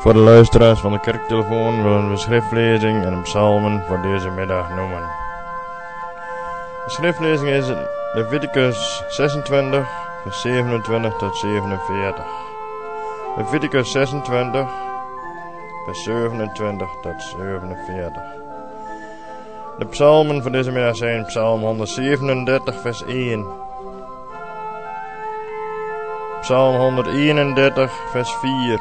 Voor de luisteraars van de kerktelefoon willen we schriftlezing en de psalmen voor deze middag noemen. De schriftlezing is Leviticus 26, vers 27 tot 47. Leviticus 26, vers 27 tot 47. De psalmen voor deze middag zijn Psalm 137, vers 1. Psalm 131, vers 4.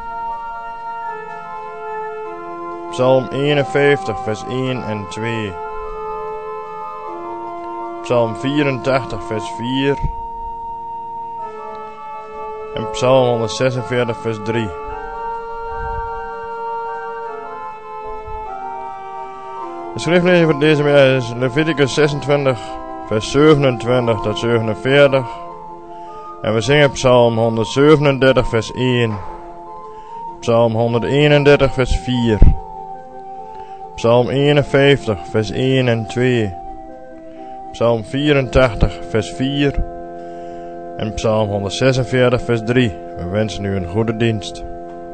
Psalm 51, vers 1 en 2. Psalm 84, vers 4. En Psalm 146, vers 3. De schriftlezing voor deze middag is Leviticus 26, vers 27 tot 47. En we zingen Psalm 137, vers 1. Psalm 131, vers 4. Psalm 51, vers 1 en 2. Psalm 84, vers 4. En Psalm 146, vers 3. We wensen u een goede dienst.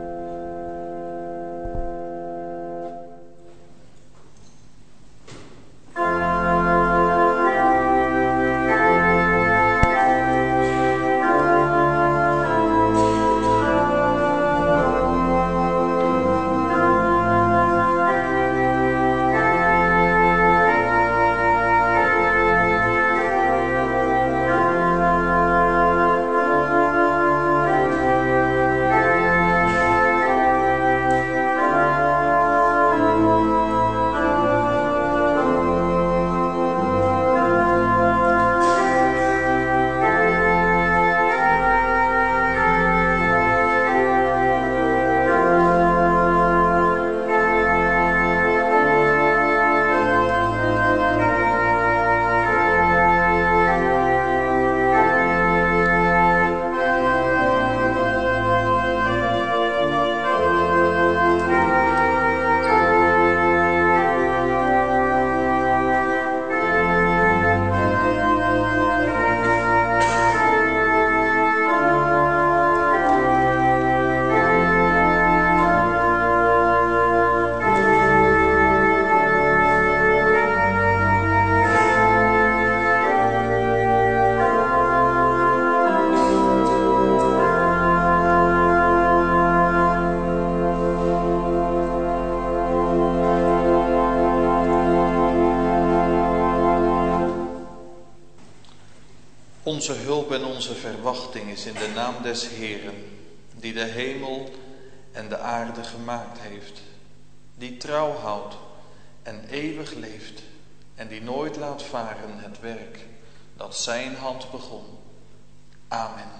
Onze hulp en onze verwachting is in de naam des Heeren, die de hemel en de aarde gemaakt heeft, die trouw houdt en eeuwig leeft en die nooit laat varen het werk dat zijn hand begon. Amen.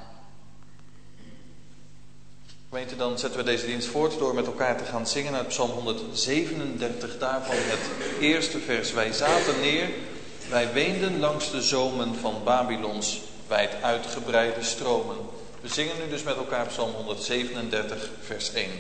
Gemeente, dan zetten we deze dienst voort door met elkaar te gaan zingen uit Psalm 137, daarvan het eerste vers. Wij zaten neer, wij weenden langs de zomen van Babylons wijd uitgebreide stromen. We zingen nu dus met elkaar Psalm 137, vers 1.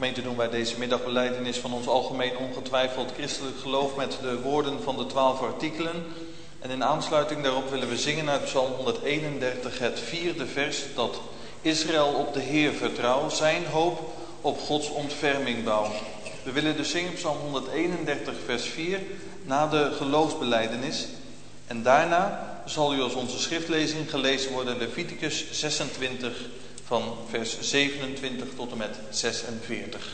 Gemeente, doen wij deze middagbelijdenis van ons algemeen ongetwijfeld christelijk geloof met de woorden van de 12 artikelen. En in aansluiting daarop willen we zingen uit Psalm 131, het 4e vers, dat Israël op de Heer vertrouw, zijn hoop op Gods ontferming bouw. We willen dus zingen Psalm 131, vers 4, na de geloofsbelijdenis. En daarna zal u als onze schriftlezing gelezen worden Leviticus 26 van vers 27 tot en met 46.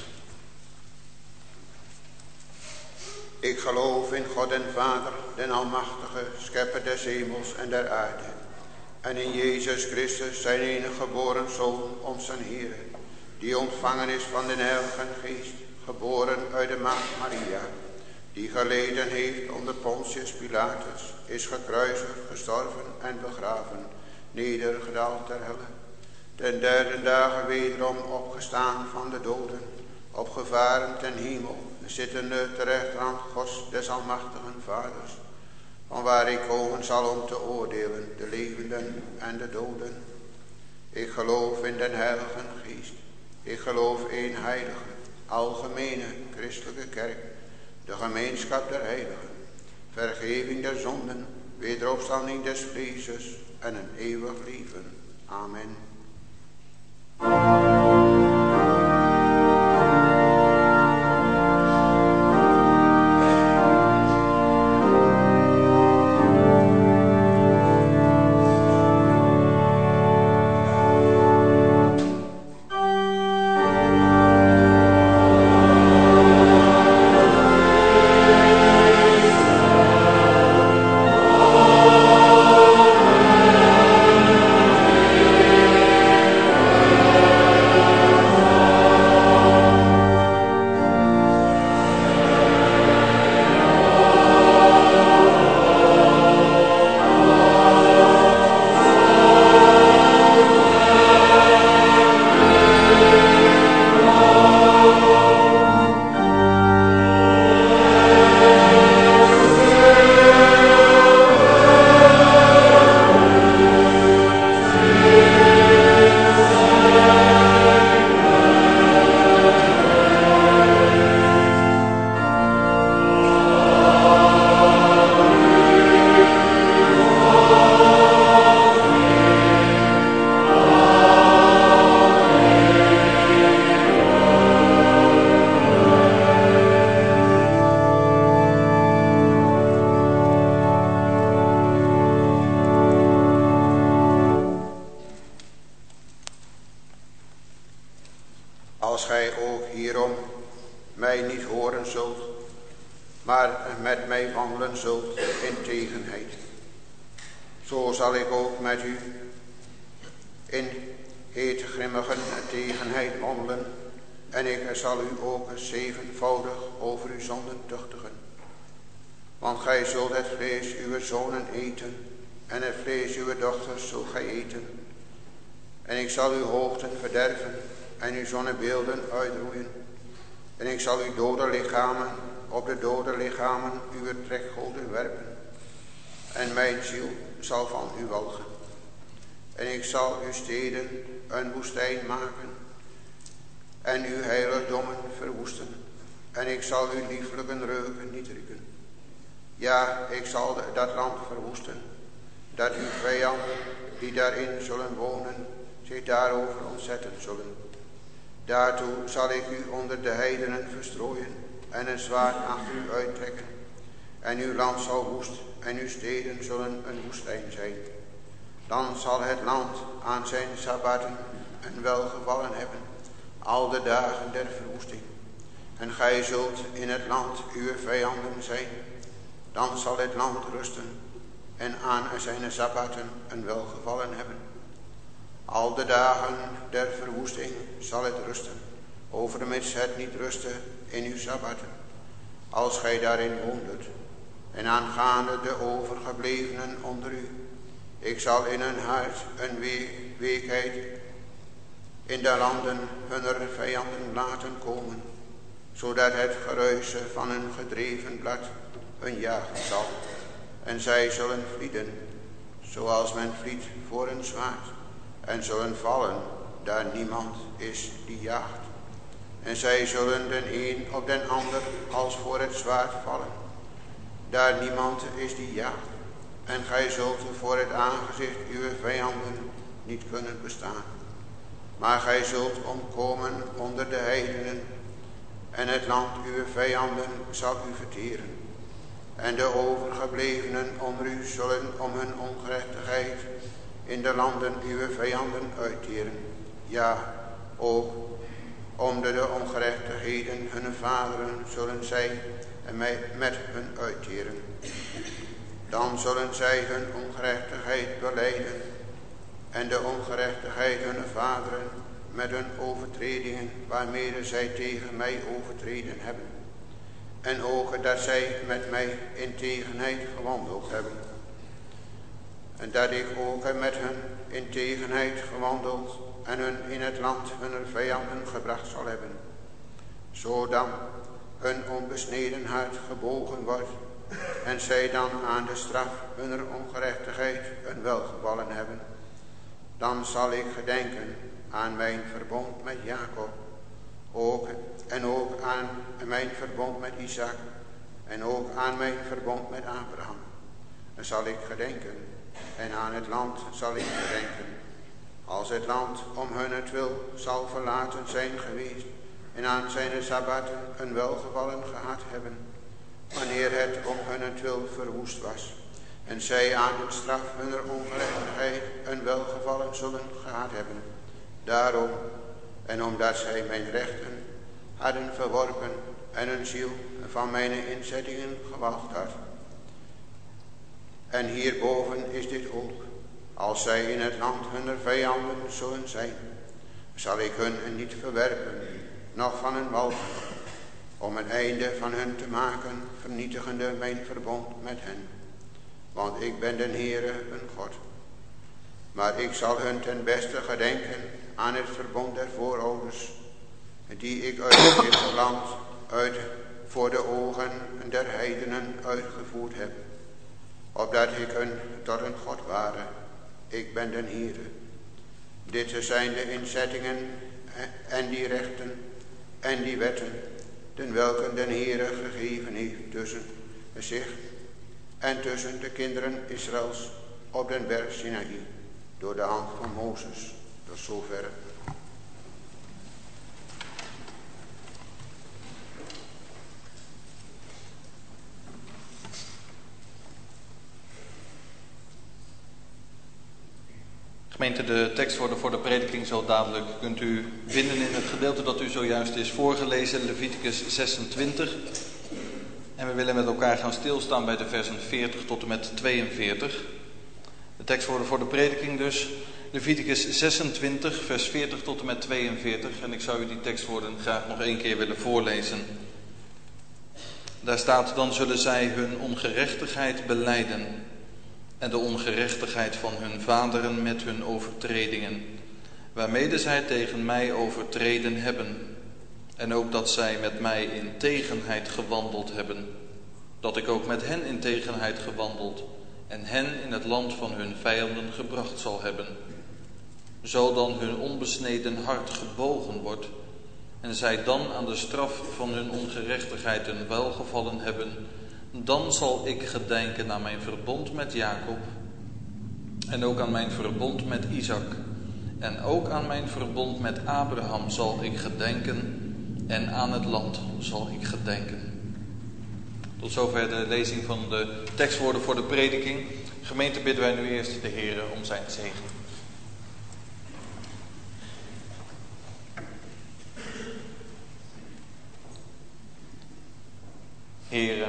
Ik geloof in God en Vader, den Almachtige, schepper des hemels en der aarde. En in Jezus Christus, zijn enige geboren Zoon, onze Heer, die ontvangen is van den Heilige Geest, geboren uit de Maagd Maria, die geleden heeft onder Pontius Pilatus, is gekruisigd, gestorven en begraven, nedergedaald ter helle. Ten derde dagen wederom opgestaan van de doden, opgevaren ten hemel, zittende ter rechterhand Gods des almachtigen Vaders, van waar hij komen zal om te oordelen de levenden en de doden. Ik geloof in den Heilige Geest. Ik geloof één heilige, algemene, christelijke kerk, de gemeenschap der heiligen, vergeving der zonden, wederopstanding des vleeses en een eeuwig leven. Amen. Als gij ook hierom mij niet horen zult, maar met mij wandelen zult in tegenheid, zo zal ik ook met u in heetgrimmige tegenheid wandelen, en ik zal u ook zevenvoudig over uw zonden tuchtigen. Want gij zult het vlees uw zonen eten, en het vlees uw dochters zult gij eten. En ik zal uw hoogten verderven, en uw zonnebeelden uitroeien. En ik zal uw dode lichamen op de dode lichamen uw trekgoden werpen. En mijn ziel zal van u walgen. En ik zal uw steden een woestijn maken, en uw heiligdommen verwoesten. En ik zal uw lieflijke reuken niet rieken. Ja, ik zal dat land verwoesten, dat uw vijanden die daarin zullen wonen zich daarover ontzetten zullen. Daartoe zal ik u onder de heidenen verstrooien en een zwaard achter u uittrekken. En uw land zal woest en uw steden zullen een woestijn zijn. Dan zal het land aan zijn sabbaten een welgevallen hebben, al de dagen der verwoesting. En gij zult in het land uw vijanden zijn. Dan zal het land rusten en aan zijn sabbaten een welgevallen hebben. Al de dagen der verwoesting zal het rusten, overmits het niet rustte in uw sabbaten, als gij daarin woondet. En aangaande de overgeblevenen onder u, ik zal in hun hart een weekheid in de landen hunner vijanden laten komen, zodat het geruisen van hun gedreven blad hun jagen zal. En zij zullen vlieden, zoals men vliet voor een zwaard, en zullen vallen, daar niemand is die jaagt. En zij zullen den een op den ander als voor het zwaard vallen. Daar niemand is die jaagt. En gij zult voor het aangezicht uw vijanden niet kunnen bestaan. Maar gij zult omkomen onder de heidenen. En het land uw vijanden zal u verteren. En de overgeblevenen onder u zullen om hun ongerechtigheid in de landen uw vijanden uitteren. Ja, ook om de ongerechtigheden hun vaderen zullen zij met hun uitteren. Dan zullen zij hun ongerechtigheid belijden en de ongerechtigheid hun vaderen met hun overtredingen waarmede zij tegen mij overtreden hebben. En ook dat zij met mij in tegenheid gewandeld hebben. En dat ik ook met hun in tegenheid gewandeld en hun in het land hunner vijanden gebracht zal hebben. Zodat hun onbesneden hart gebogen wordt en zij dan aan de straf hunner ongerechtigheid een welgevallen hebben. Dan zal ik gedenken aan mijn verbond met Jacob, ook aan mijn verbond met Isaac en ook aan mijn verbond met Abraham. Dan zal ik gedenken en aan het land zal ik gedenken. Als het land om hunnentwil zal verlaten zijn geweest en aan zijn sabbaten een welgevallen gehad hebben, wanneer het om hunnentwil verwoest was, en zij aan de straf hunner ongerechtigheid een welgevallen zullen gehad hebben. Daarom, en omdat zij mijn rechten hadden verworpen en hun ziel van mijn inzettingen gewalgd had. En hierboven is dit ook, als zij in het land hunner vijanden zullen zijn, zal ik hun niet verwerpen, noch van hun walgen, om een einde van hun te maken, vernietigende mijn verbond met hen. Want ik ben den Heere hun God. Maar ik zal hun ten beste gedenken aan het verbond der voorouders, die ik uit dit land uit voor de ogen der heidenen uitgevoerd heb, opdat ik hun tot een God ware. Ik ben den Heere. Dit zijn de inzettingen en die rechten en die wetten, den welken den Heere gegeven heeft tussen zich en tussen de kinderen Israëls op den berg Sinaï, door de hand van Mozes. Tot zover. Gemeente, de tekstwoorden voor de prediking zo dadelijk kunt u vinden in het gedeelte dat u zojuist is voorgelezen, Leviticus 26. En we willen met elkaar gaan stilstaan bij de versen 40 tot en met 42. De tekstwoorden voor de prediking dus, Leviticus 26, vers 40 tot en met 42. En ik zou u die tekstwoorden graag nog één keer willen voorlezen. Daar staat: dan zullen zij hun ongerechtigheid belijden en de ongerechtigheid van hun vaderen met hun overtredingen, waarmede zij tegen mij overtreden hebben, en ook dat zij met mij in tegenheid gewandeld hebben, dat ik ook met hen in tegenheid gewandeld en hen in het land van hun vijanden gebracht zal hebben. Zo dan hun onbesneden hart gebogen wordt en zij dan aan de straf van hun ongerechtigheid een welgevallen hebben, dan zal ik gedenken aan mijn verbond met Jacob en ook aan mijn verbond met Isaac en ook aan mijn verbond met Abraham zal ik gedenken en aan het land zal ik gedenken. Tot zover de lezing van de tekstwoorden voor de prediking. Gemeente, bidden wij nu eerst de Heere om zijn zegen. Heere,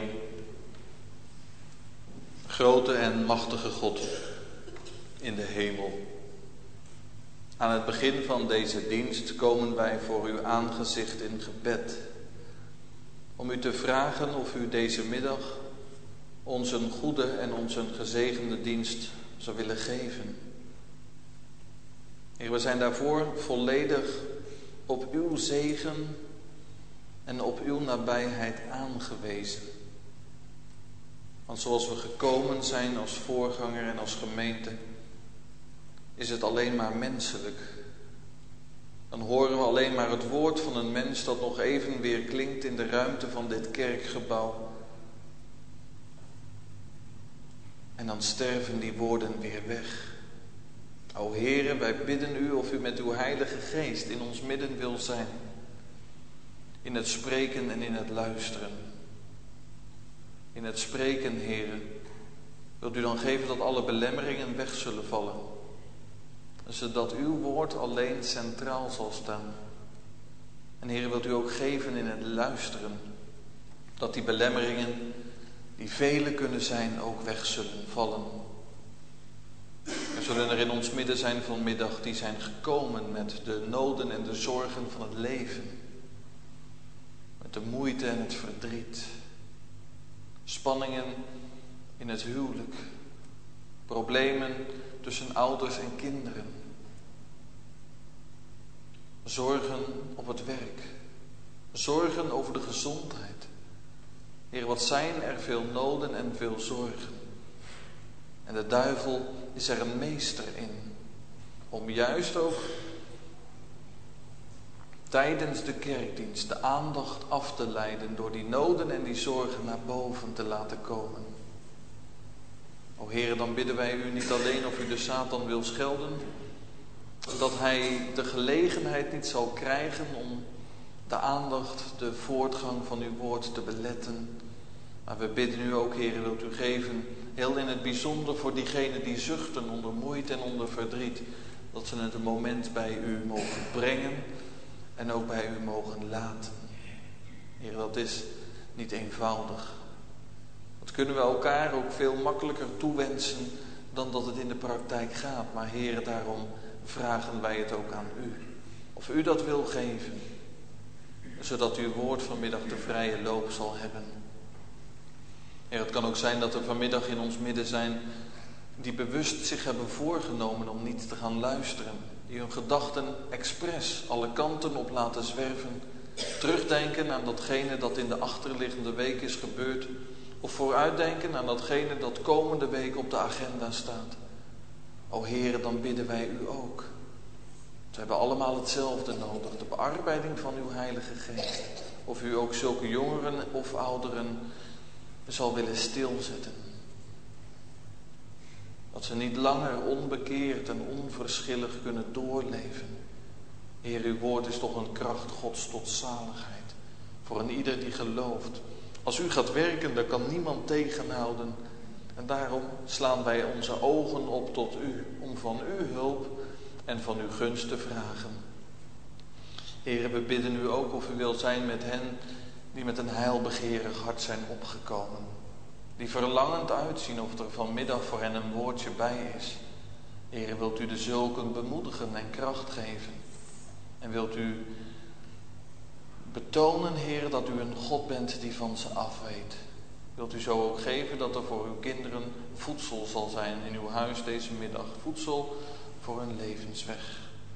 grote en machtige God in de hemel. Aan het begin van deze dienst komen wij voor uw aangezicht in gebed, om u te vragen of u deze middag ons een goede en ons een gezegende dienst zou willen geven. Heer, we zijn daarvoor volledig op uw zegen en op uw nabijheid aangewezen. Want zoals we gekomen zijn als voorganger en als gemeente, is het alleen maar menselijk. Dan horen we alleen maar het woord van een mens dat nog even weer klinkt in de ruimte van dit kerkgebouw. En dan sterven die woorden weer weg. O Heere, wij bidden u of u met uw Heilige Geest in ons midden wil zijn. In het spreken en in het luisteren. In het spreken, Heere, wilt u dan geven dat alle belemmeringen weg zullen vallen. Zodat uw woord alleen centraal zal staan. En Heere, wilt u ook geven in het luisteren. Dat die belemmeringen, die vele kunnen zijn, ook weg zullen vallen. Er zullen er in ons midden zijn vanmiddag die zijn gekomen met de noden en de zorgen van het leven. Met de moeite en het verdriet. Spanningen in het huwelijk. Problemen tussen ouders en kinderen. Zorgen op het werk. Zorgen over de gezondheid. Heer, wat zijn er veel noden en veel zorgen. En de duivel is er een meester in. Om juist ook tijdens de kerkdienst de aandacht af te leiden. Door die noden en die zorgen naar boven te laten komen. O Heer, dan bidden wij u niet alleen of u de Satan wil schelden. Dat hij de gelegenheid niet zal krijgen om de aandacht, de voortgang van uw woord te beletten. Maar we bidden u ook, Heer, wilt u geven, heel in het bijzonder voor diegenen die zuchten onder moeite en onder verdriet. Dat ze het een moment bij u mogen brengen en ook bij u mogen laten. Heer, dat is niet eenvoudig. Dat kunnen we elkaar ook veel makkelijker toewensen dan dat het in de praktijk gaat. Maar Heer, daarom vragen wij het ook aan u. Of u dat wil geven. Zodat uw woord vanmiddag de vrije loop zal hebben. Heer, het kan ook zijn dat er vanmiddag in ons midden zijn die bewust zich hebben voorgenomen om niet te gaan luisteren. Die hun gedachten expres alle kanten op laten zwerven. Terugdenken aan datgene dat in de achterliggende week is gebeurd. Of vooruitdenken aan datgene dat komende week op de agenda staat. O Heere, dan bidden wij u ook. We hebben allemaal hetzelfde nodig. De bearbeiding van uw Heilige Geest. Of u ook zulke jongeren of ouderen zal willen stilzetten. Dat ze niet langer onbekeerd en onverschillig kunnen doorleven. Heer, uw woord is toch een kracht Gods tot zaligheid. Voor een ieder die gelooft. Als u gaat werken, dan kan niemand tegenhouden. En daarom slaan wij onze ogen op tot u. Om van uw hulp en van uw gunst te vragen. Heer, we bidden u ook of u wilt zijn met hen die met een heilbegeerig hart zijn opgekomen. Die verlangend uitzien of er vanmiddag voor hen een woordje bij is. Heer, wilt u de zulken bemoedigen en kracht geven. En wilt u betonen, Heer, dat u een God bent die van ze afweet. Wilt u zo ook geven dat er voor uw kinderen voedsel zal zijn in uw huis deze middag. Voedsel voor hun levensweg.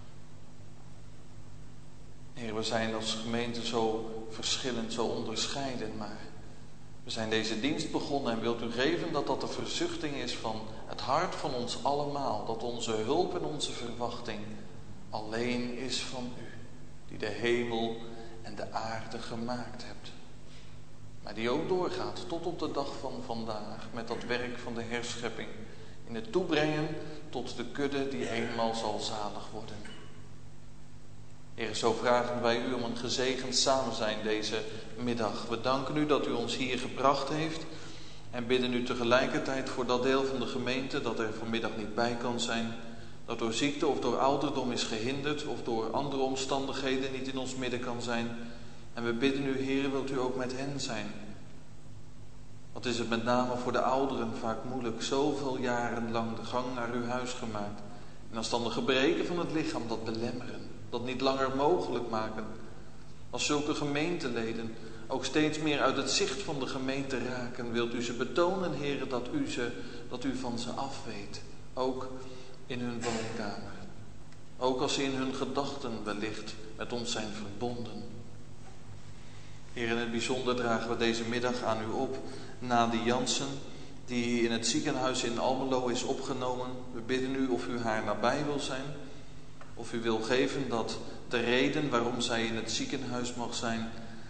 Heer, we zijn als gemeente zo verschillend, zo onderscheiden, maar we zijn deze dienst begonnen en wilt u geven dat dat de verzuchting is van het hart van ons allemaal. Dat onze hulp en onze verwachting alleen is van u, die de hemel en de aarde gemaakt hebt. Maar die ook doorgaat tot op de dag van vandaag met dat werk van de herschepping. In het toebrengen tot de kudde die eenmaal zal zalig worden. Heer, zo vragen wij u om een gezegend samenzijn deze middag. We danken u dat u ons hier gebracht heeft. En bidden u tegelijkertijd voor dat deel van de gemeente dat er vanmiddag niet bij kan zijn. Dat door ziekte of door ouderdom is gehinderd of door andere omstandigheden niet in ons midden kan zijn. En we bidden u, Heer, wilt u ook met hen zijn. Wat is het met name voor de ouderen vaak moeilijk, zoveel jaren lang de gang naar uw huis gemaakt. En als dan de gebreken van het lichaam dat belemmeren, dat niet langer mogelijk maken. Als zulke gemeenteleden ook steeds meer uit het zicht van de gemeente raken, wilt u ze betonen, Heer, dat u van ze afweet. Ook in hun woonkamer. Ook als ze in hun gedachten wellicht met ons zijn verbonden. Heer, in het bijzonder dragen we deze middag aan u op Nadie Jansen, die in het ziekenhuis in Almelo is opgenomen. We bidden u of u haar nabij wil zijn. Of u wil geven dat de reden waarom zij in het ziekenhuis mag zijn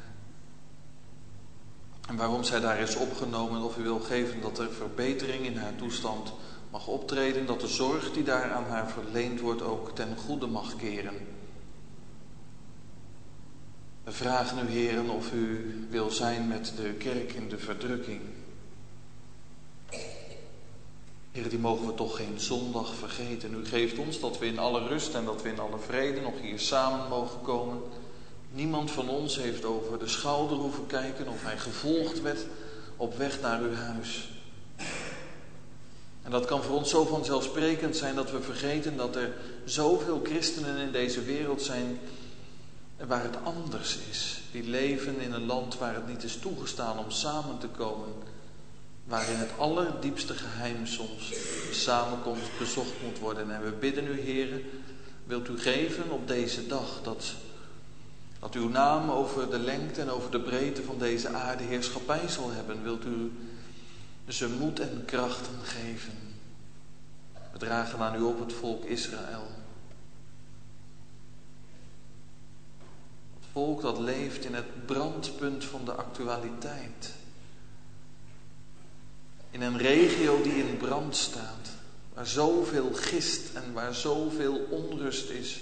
en waarom zij daar is opgenomen. Of u wil geven dat er verbetering in haar toestand mag optreden, dat de zorg die daar aan haar verleend wordt ook ten goede mag keren. We vragen u, heren, of u wil zijn met de kerk in de verdrukking. Heren, die mogen we toch geen zondag vergeten. U geeft ons dat we in alle rust en dat we in alle vrede nog hier samen mogen komen. Niemand van ons heeft over de schouder hoeven kijken of hij gevolgd werd op weg naar uw huis. En dat kan voor ons zo vanzelfsprekend zijn dat we vergeten dat er zoveel christenen in deze wereld zijn waar het anders is. Die leven in een land waar het niet is toegestaan om samen te komen. Waar in het allerdiepste geheim soms de samenkomst bezocht moet worden. En we bidden u, heren, wilt u geven op deze dag dat uw naam over de lengte en over de breedte van deze aarde heerschappij zal hebben. Wilt u ze moed en krachten geven. We dragen aan u op het volk Israël. Het volk dat leeft in het brandpunt van de actualiteit. In een regio die in brand staat. Waar zoveel gist en waar zoveel onrust is.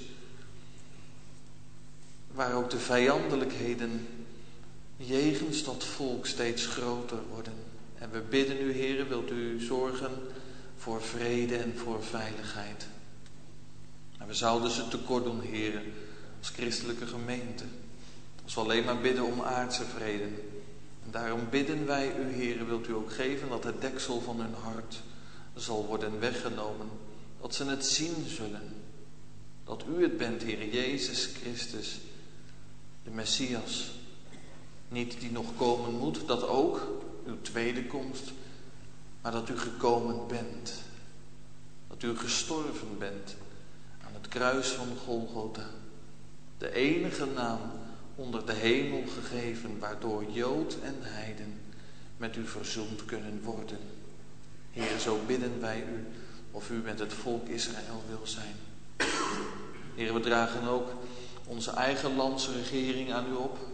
Waar ook de vijandelijkheden jegens dat volk steeds groter worden. En we bidden u, heren, wilt u zorgen voor vrede en voor veiligheid. En we zouden ze tekort doen, heren, als christelijke gemeente. Als we alleen maar bidden om aardse vrede. En daarom bidden wij u, heren, wilt u ook geven dat het deksel van hun hart zal worden weggenomen. Dat ze het zien zullen. Dat u het bent, Heer Jezus Christus, de Messias. Niet die nog komen moet, dat ook, uw tweede komst, maar dat u gekomen bent. Dat u gestorven bent aan het kruis van Golgotha. De enige naam onder de hemel gegeven, waardoor Jood en heiden met u verzoend kunnen worden. Heer, zo bidden wij u of u met het volk Israël wil zijn. Heer, we dragen ook onze eigen landsregering aan u op.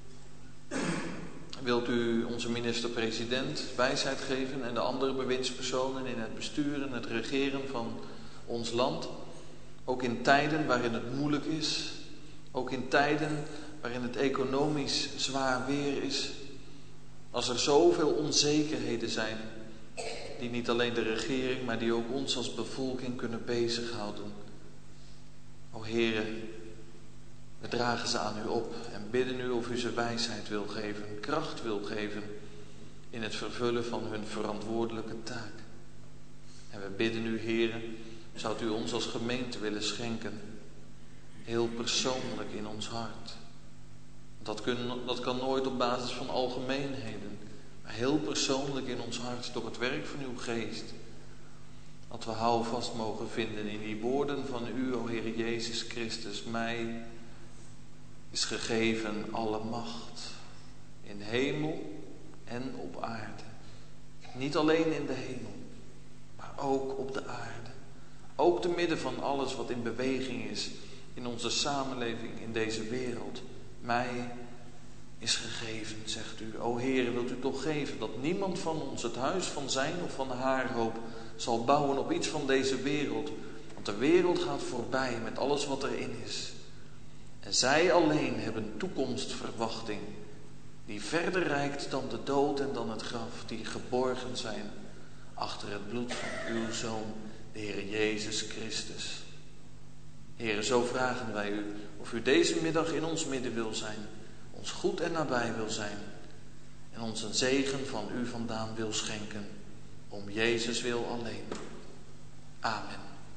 Wilt u onze minister-president wijsheid geven en de andere bewindspersonen in het besturen en het regeren van ons land? Ook in tijden waarin het moeilijk is. Ook in tijden waarin het economisch zwaar weer is. Als er zoveel onzekerheden zijn die niet alleen de regering, maar die ook ons als bevolking kunnen bezighouden. O Heere, we dragen ze aan u op en bidden u of u ze wijsheid wil geven, kracht wil geven in het vervullen van hun verantwoordelijke taak. En we bidden u, Heere, zou u ons als gemeente willen schenken, heel persoonlijk in ons hart. Dat kan nooit op basis van algemeenheden, maar heel persoonlijk in ons hart door het werk van uw geest. Dat we houvast mogen vinden in die woorden van u, o Heer Jezus Christus. Mij is gegeven alle macht in hemel en op aarde. Niet alleen in de hemel, maar ook op de aarde. Ook te midden van alles wat in beweging is in onze samenleving, in deze wereld. Mij is gegeven, zegt u. O Heere, wilt u toch geven dat niemand van ons het huis van zijn of van haar hoop zal bouwen op iets van deze wereld. Want de wereld gaat voorbij met alles wat erin is. En zij alleen hebben toekomstverwachting die verder reikt dan de dood en dan het graf, die geborgen zijn achter het bloed van uw Zoon, de Heer Jezus Christus. Heere, zo vragen wij u of u deze middag in ons midden wil zijn, ons goed en nabij wil zijn en ons een zegen van u vandaan wil schenken, om Jezus wil alleen. Amen.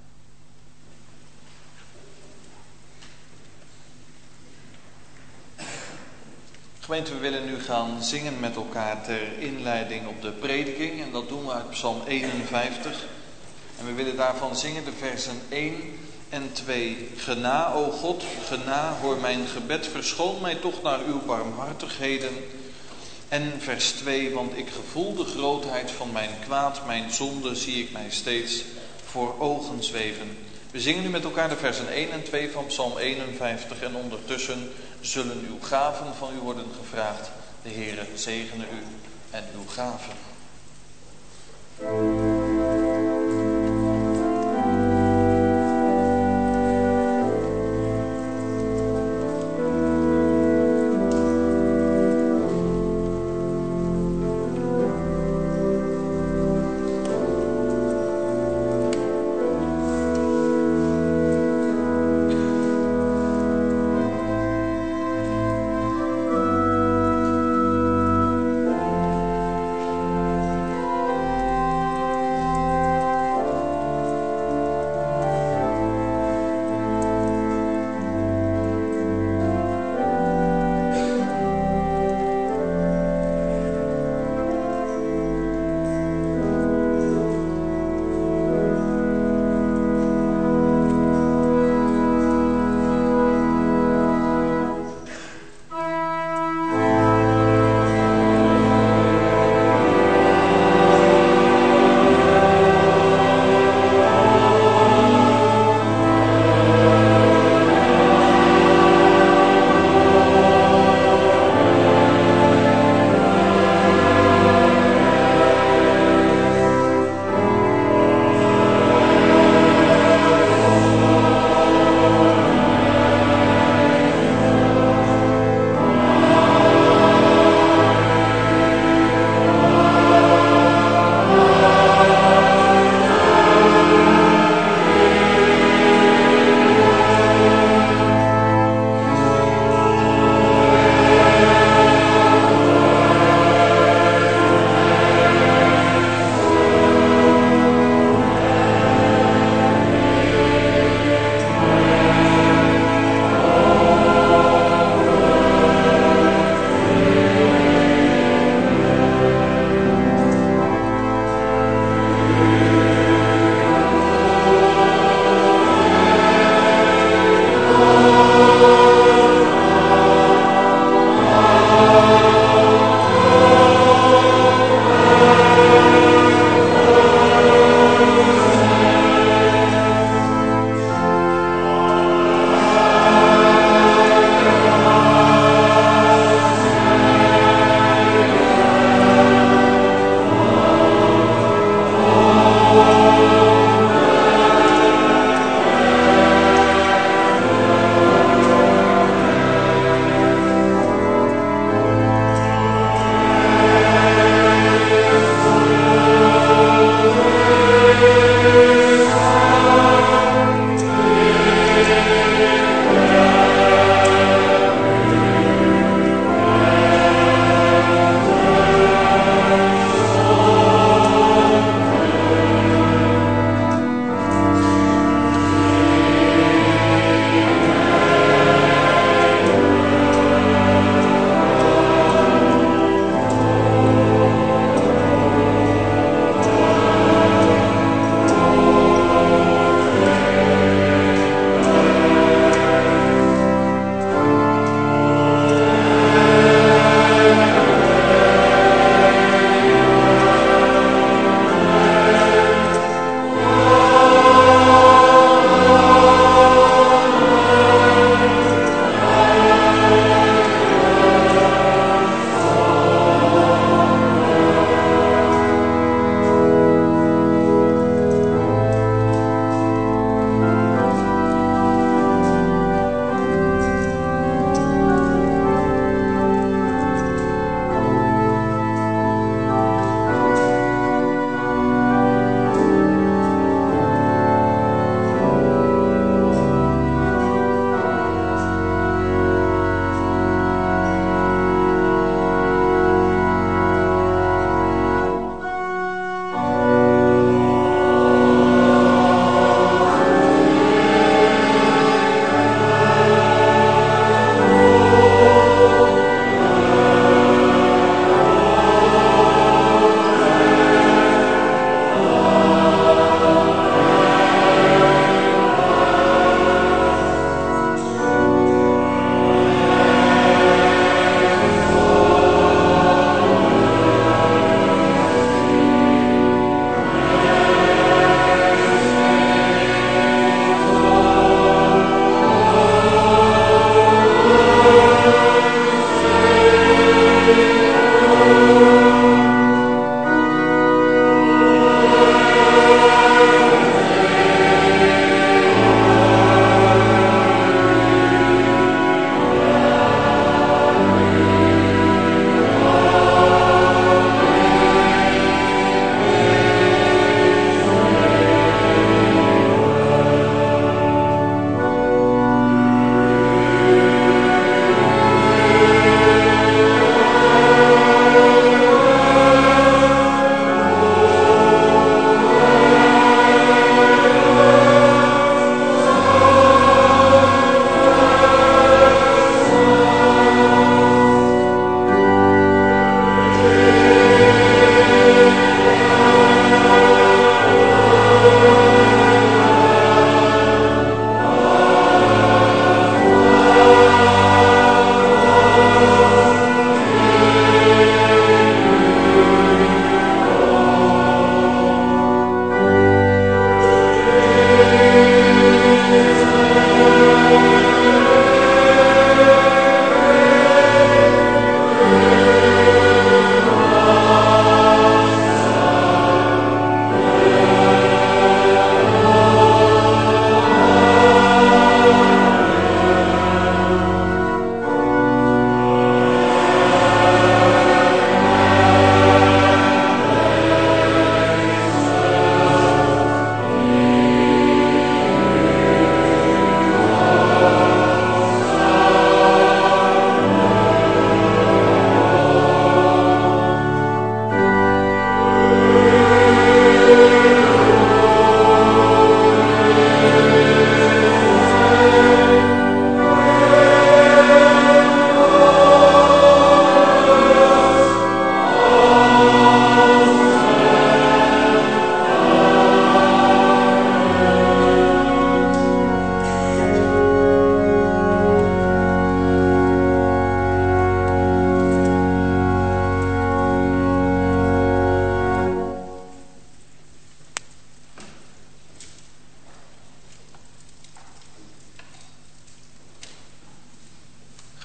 Gemeente, we willen nu gaan zingen met elkaar ter inleiding op de prediking. En dat doen we uit Psalm 51. En we willen daarvan zingen de versen 1 en 2. Gena, o God, gena, hoor mijn gebed, verschoon mij toch naar uw barmhartigheden. En vers 2, want ik gevoel de grootheid van mijn kwaad, mijn zonde zie ik mij steeds voor ogen zweven. We zingen nu met elkaar de versen 1 en 2 van Psalm 51 en ondertussen zullen uw gaven van u worden gevraagd. De Heere zegene u en uw gaven.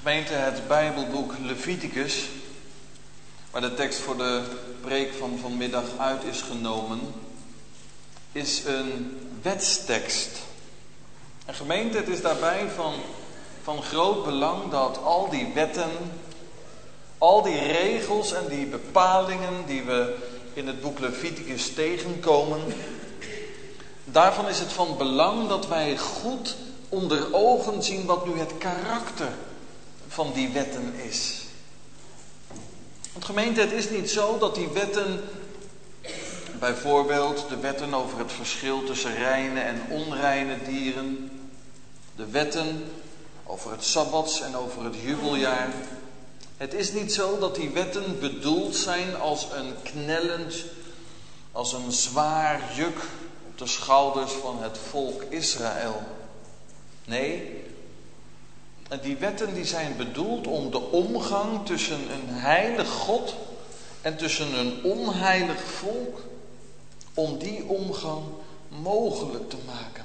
Gemeente, het Bijbelboek Leviticus, waar de tekst voor de preek van vanmiddag uit is genomen, is een wetstekst. En gemeente, het is daarbij van groot belang dat al die wetten, al die regels en die bepalingen die we in het boek Leviticus tegenkomen, daarvan is het van belang dat wij goed onder ogen zien wat nu het karakter van die wetten is. Want gemeente, het is niet zo dat die wetten, bijvoorbeeld de wetten over het verschil tussen reine en onreine dieren, de wetten over het Sabbats en over het jubeljaar. Het is niet zo dat die wetten bedoeld zijn als een knellend, als een zwaar juk op de schouders van het volk Israël. Nee, die wetten die zijn bedoeld om de omgang tussen een heilig God en tussen een onheilig volk, om die omgang mogelijk te maken.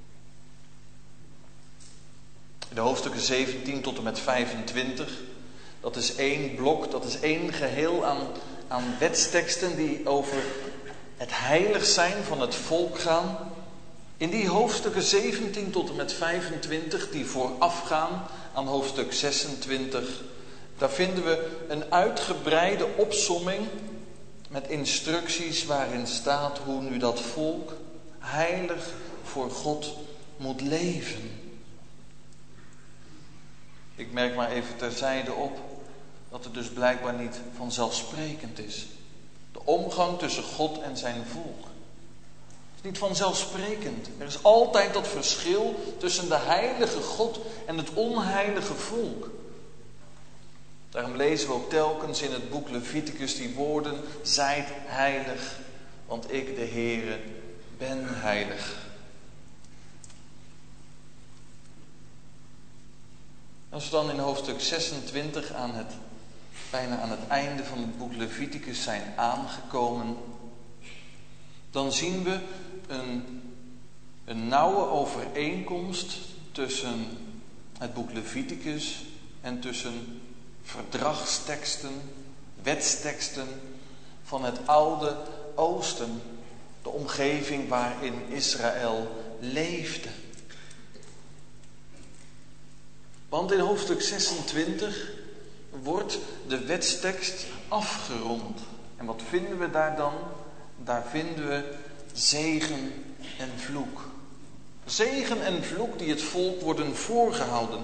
De hoofdstukken 17 tot en met 25, dat is één blok, dat is één geheel aan wetsteksten die over het heilig zijn van het volk gaan. In die hoofdstukken 17 tot en met 25, die voorafgaan aan hoofdstuk 26, daar vinden we een uitgebreide opsomming met instructies waarin staat hoe nu dat volk heilig voor God moet leven. Ik merk maar even terzijde op dat het dus blijkbaar niet vanzelfsprekend is. De omgang tussen God en zijn volk. Het is niet vanzelfsprekend. Er is altijd dat verschil tussen de heilige God en het onheilige volk. Daarom lezen we ook telkens in het boek Leviticus die woorden: zijt heilig, want ik, de Heere, ben heilig. Als we dan in hoofdstuk 26 bijna aan het einde van het boek Leviticus zijn aangekomen, dan zien we een nauwe overeenkomst tussen het boek Leviticus en tussen verdragsteksten, wetsteksten van het Oude Oosten, de omgeving waarin Israël leefde. Want in hoofdstuk 26 wordt de wetstekst afgerond. En wat vinden we daar dan? Daar vinden we zegen en vloek. Zegen en vloek die het volk worden voorgehouden.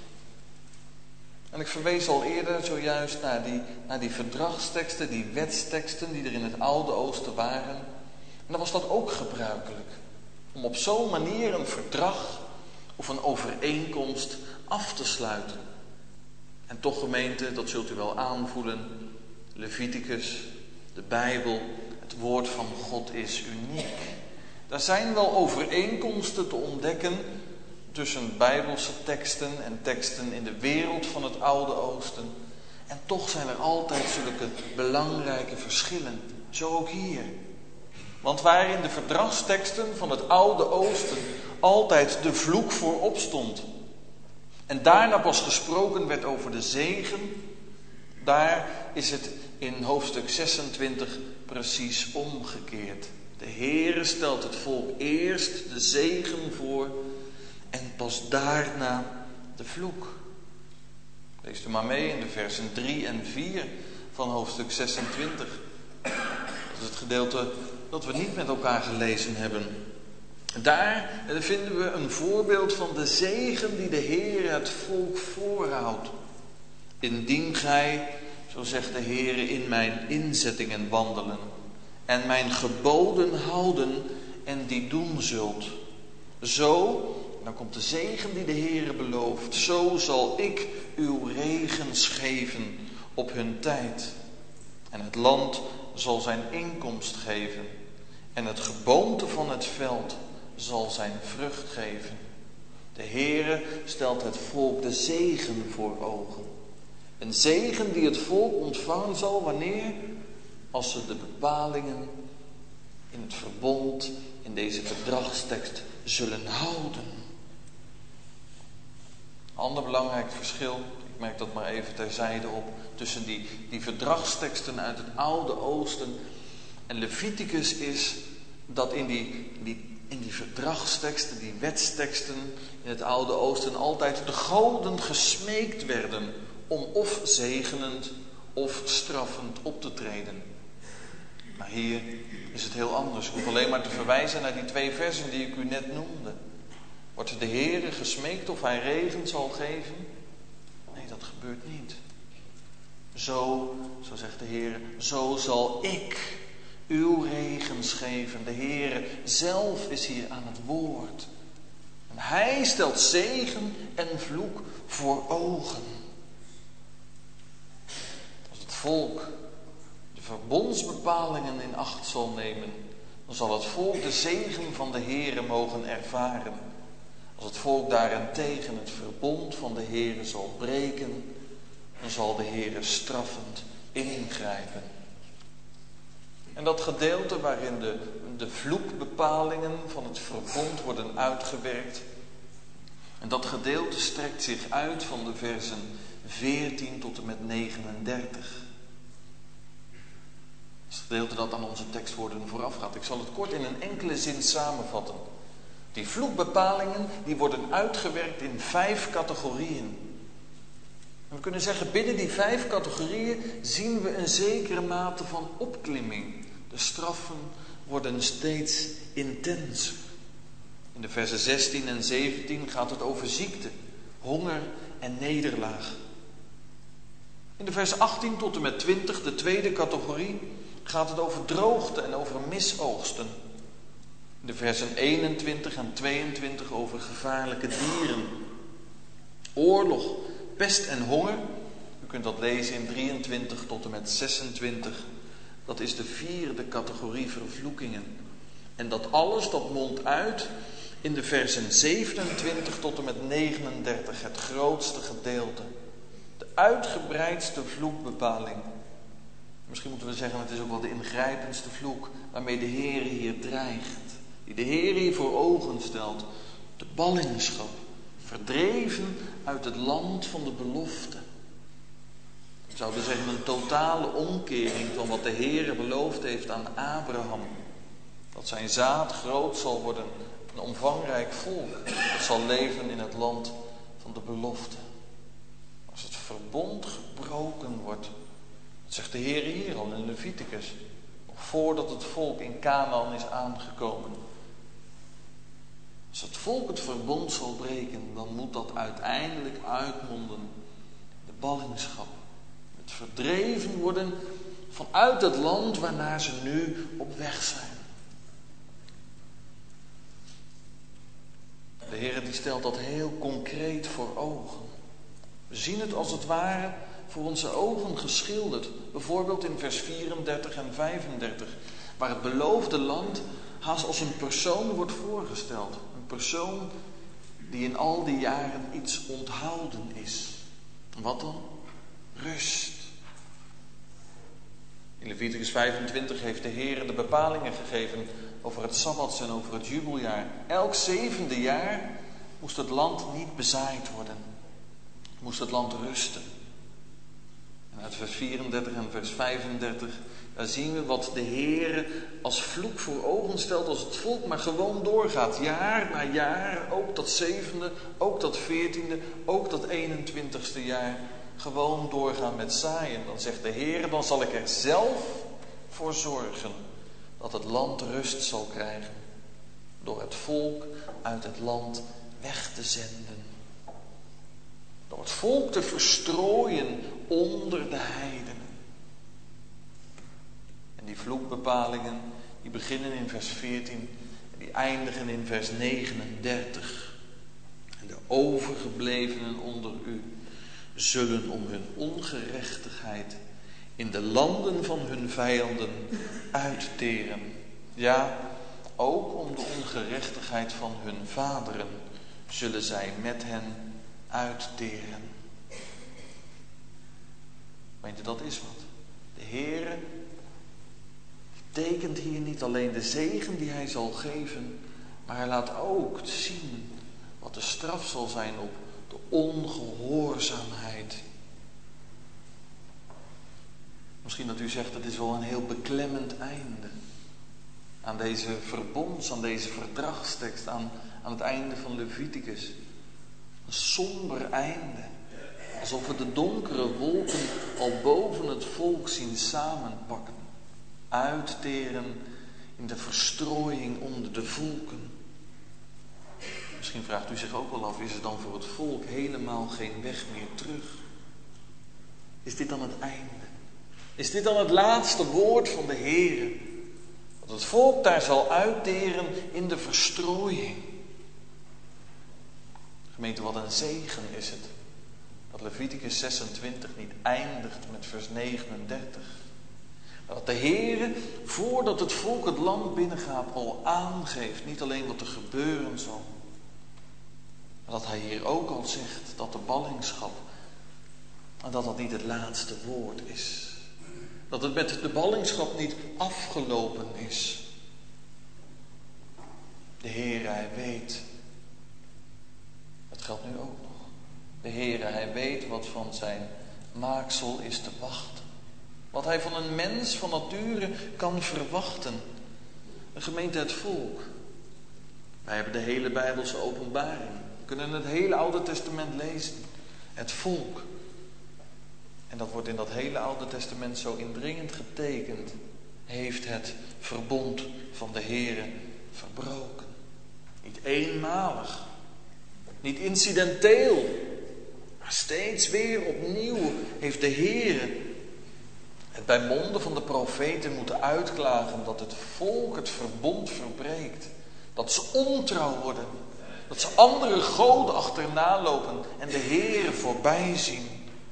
En ik verwees al eerder zojuist naar die verdragsteksten, die wetsteksten die er in het Oude Oosten waren. En dan was dat ook gebruikelijk. Om op zo'n manier een verdrag of een overeenkomst af te sluiten. En toch gemeente, dat zult u wel aanvoelen, Leviticus, de Bijbel, het woord van God is uniek. Er zijn wel overeenkomsten te ontdekken tussen Bijbelse teksten en teksten in de wereld van het Oude Oosten. En toch zijn er altijd zulke belangrijke verschillen. Zo ook hier. Want waar in de verdragsteksten van het Oude Oosten altijd de vloek voorop stond, en daarna pas gesproken werd over de zegen, daar is het in hoofdstuk 26 precies omgekeerd. De Heere stelt het volk eerst de zegen voor en pas daarna de vloek. Lees u maar mee in de versen 3 en 4 van hoofdstuk 26. Dat is het gedeelte dat we niet met elkaar gelezen hebben. Daar vinden we een voorbeeld van de zegen die de Heer het volk voorhoudt. Indien gij, zo zegt de Heer, in mijn inzettingen wandelen en mijn geboden houden en die doen zult. Zo, dan komt de zegen die de Heer belooft, zo zal ik uw regens geven op hun tijd. En het land zal zijn inkomst geven en het geboomte van het veld zal zijn vrucht geven. De Heere stelt het volk de zegen voor ogen. Een zegen die het volk ontvangen zal wanneer? Als ze de bepalingen in het verbond, in deze verdragstekst, zullen houden. Een ander belangrijk verschil, ik merk dat maar even terzijde op, tussen die verdragsteksten uit het Oude Oosten en Leviticus is dat in die verdragsteksten, die wetsteksten in het Oude Oosten altijd de goden gesmeekt werden om of zegenend of straffend op te treden. Maar hier is het heel anders. Ik hoef alleen maar te verwijzen naar die 2 versen die ik u net noemde. Wordt de Heere gesmeekt of hij regen zal geven? Nee, dat gebeurt niet. Zo zegt de Heere, zo zal ik uw regens geven. De Heere zelf is hier aan het woord. En hij stelt zegen en vloek voor ogen. Als het volk de verbondsbepalingen in acht zal nemen, dan zal het volk de zegen van de Heere mogen ervaren. Als het volk daarentegen het verbond van de Heere zal breken, dan zal de Heere straffend ingrijpen. En dat gedeelte waarin de vloekbepalingen van het verbond worden uitgewerkt, en dat gedeelte strekt zich uit van de versen 14 tot en met 39. Dat is het gedeelte dat aan onze tekstwoorden vooraf gaat. Ik zal het kort in een enkele zin samenvatten. Die vloekbepalingen die worden uitgewerkt in 5 categorieën. En we kunnen zeggen, binnen die 5 categorieën zien we een zekere mate van opklimming. De straffen worden steeds intenser. In de versen 16 en 17 gaat het over ziekte, honger en nederlaag. In de versen 18 tot en met 20, de tweede categorie, gaat het over droogte en over misoogsten. In de versen 21 en 22 over gevaarlijke dieren. Oorlog, pest en honger. U kunt dat lezen in 23 tot en met 26. Dat is de 4e categorie vervloekingen. En dat alles, dat mondt uit in de versen 27 tot en met 39. Het grootste gedeelte. De uitgebreidste vloekbepaling. Misschien moeten we zeggen, het is ook wel de ingrijpendste vloek waarmee de Heer hier dreigt. Die de Heer hier voor ogen stelt. De ballingschap. Verdreven uit het land van de belofte. We zouden zeggen een totale omkering van wat de Heer beloofd heeft aan Abraham. Dat zijn zaad groot zal worden, een omvangrijk volk. Dat zal leven in het land van de belofte. Als het verbond gebroken wordt, dat zegt de Heer hier al in Leviticus, nog voordat het volk in Canaan is aangekomen. Als het volk het verbond zal breken, dan moet dat uiteindelijk uitmonden. De ballingschap. Het verdreven worden vanuit het land waarnaar ze nu op weg zijn. De Heer die stelt dat heel concreet voor ogen. We zien het als het ware voor onze ogen geschilderd. Bijvoorbeeld in vers 34 en 35. Waar het beloofde land haast als een persoon wordt voorgesteld. Een persoon die in al die jaren iets onthouden is. Wat dan? Rust. In Leviticus 25 heeft de Heer de bepalingen gegeven over het Sabbats en over het jubeljaar. Elk 7e jaar moest het land niet bezaaid worden. Moest het land rusten. En uit vers 34 en vers 35, daar zien we wat de Heer als vloek voor ogen stelt als het volk maar gewoon doorgaat. Jaar na jaar, ook dat 7e, ook dat 14e, ook dat 21ste jaar. Gewoon doorgaan met zaaien. Dan zegt de Heer, dan zal ik er zelf voor zorgen dat het land rust zal krijgen. Door het volk uit het land weg te zenden. Door het volk te verstrooien onder de heidenen. En die vloekbepalingen, die beginnen in vers 14 en die eindigen in vers 39. En de overgeblevenen onder u zullen om hun ongerechtigheid in de landen van hun vijanden uitteren. Ja, ook om de ongerechtigheid van hun vaderen zullen zij met hen uitteren. Weet je, dat is wat. De Heere tekent hier niet alleen de zegen die hij zal geven, maar hij laat ook zien wat de straf zal zijn op de ongehoorzaamheid Misschien dat u zegt, het is wel een heel beklemmend einde. Aan deze verbonds, aan deze verdragstekst, aan het einde van Leviticus. Een somber einde. Alsof we de donkere wolken al boven het volk zien samenpakken. Uitteren in de verstrooiing onder de volken. Misschien vraagt u zich ook wel af, is er dan voor het volk helemaal geen weg meer terug? Is dit dan het einde? Is dit dan het laatste woord van de Heere? Dat het volk daar zal uitteren in de verstrooiing. Gemeente, wat een zegen is het. Dat Leviticus 26 niet eindigt met vers 39. Maar dat de Heere, voordat het volk het land binnengaat, al aangeeft. Niet alleen wat er gebeuren zal. Maar dat hij hier ook al zegt dat de ballingschap, en dat niet het laatste woord is. Dat het met de ballingschap niet afgelopen is. De Heere, hij weet. Dat geldt nu ook nog. De Heere, hij weet wat van zijn maaksel is te wachten. Wat hij van een mens van nature kan verwachten. Een gemeente, het volk. Wij hebben de hele Bijbelse openbaring. We kunnen het hele Oude Testament lezen. Het volk. En dat wordt in dat hele Oude Testament zo indringend getekend. Heeft het verbond van de Heere verbroken. Niet eenmalig. Niet incidenteel. Maar steeds weer opnieuw heeft de Heere het bij monden van de profeten moeten uitklagen dat het volk het verbond verbreekt. Dat ze ontrouw worden. Dat ze andere goden achterna lopen en de Heere voorbij zien.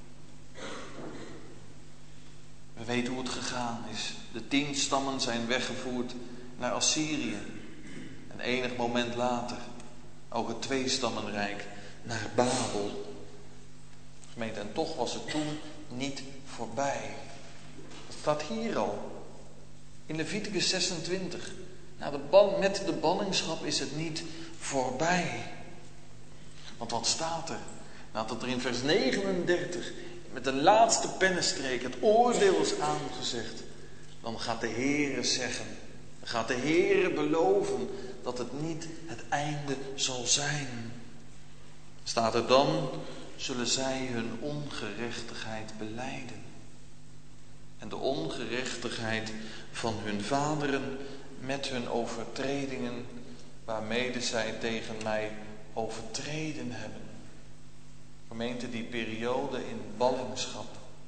We weten hoe het gegaan is. De 10 stammen zijn weggevoerd naar Assyrië. En enig moment later ook het 2-stammenrijk naar Babel. Gemeente, en toch was het toen niet voorbij. Dat staat hier al. In Leviticus 26. Met de ballingschap is het niet voorbij. Want wat staat er? Dat er in vers 39 met de laatste pennenstreek het oordeel is aangezegd. Dan gaat de Heere zeggen. Dan gaat de Heere beloven dat het niet het einde zal zijn. Staat er dan, zullen zij hun ongerechtigheid belijden. En de ongerechtigheid van hun vaderen met hun overtredingen, waarmede zij tegen mij overtreden hebben. Gemeente, die periode in ballingschap.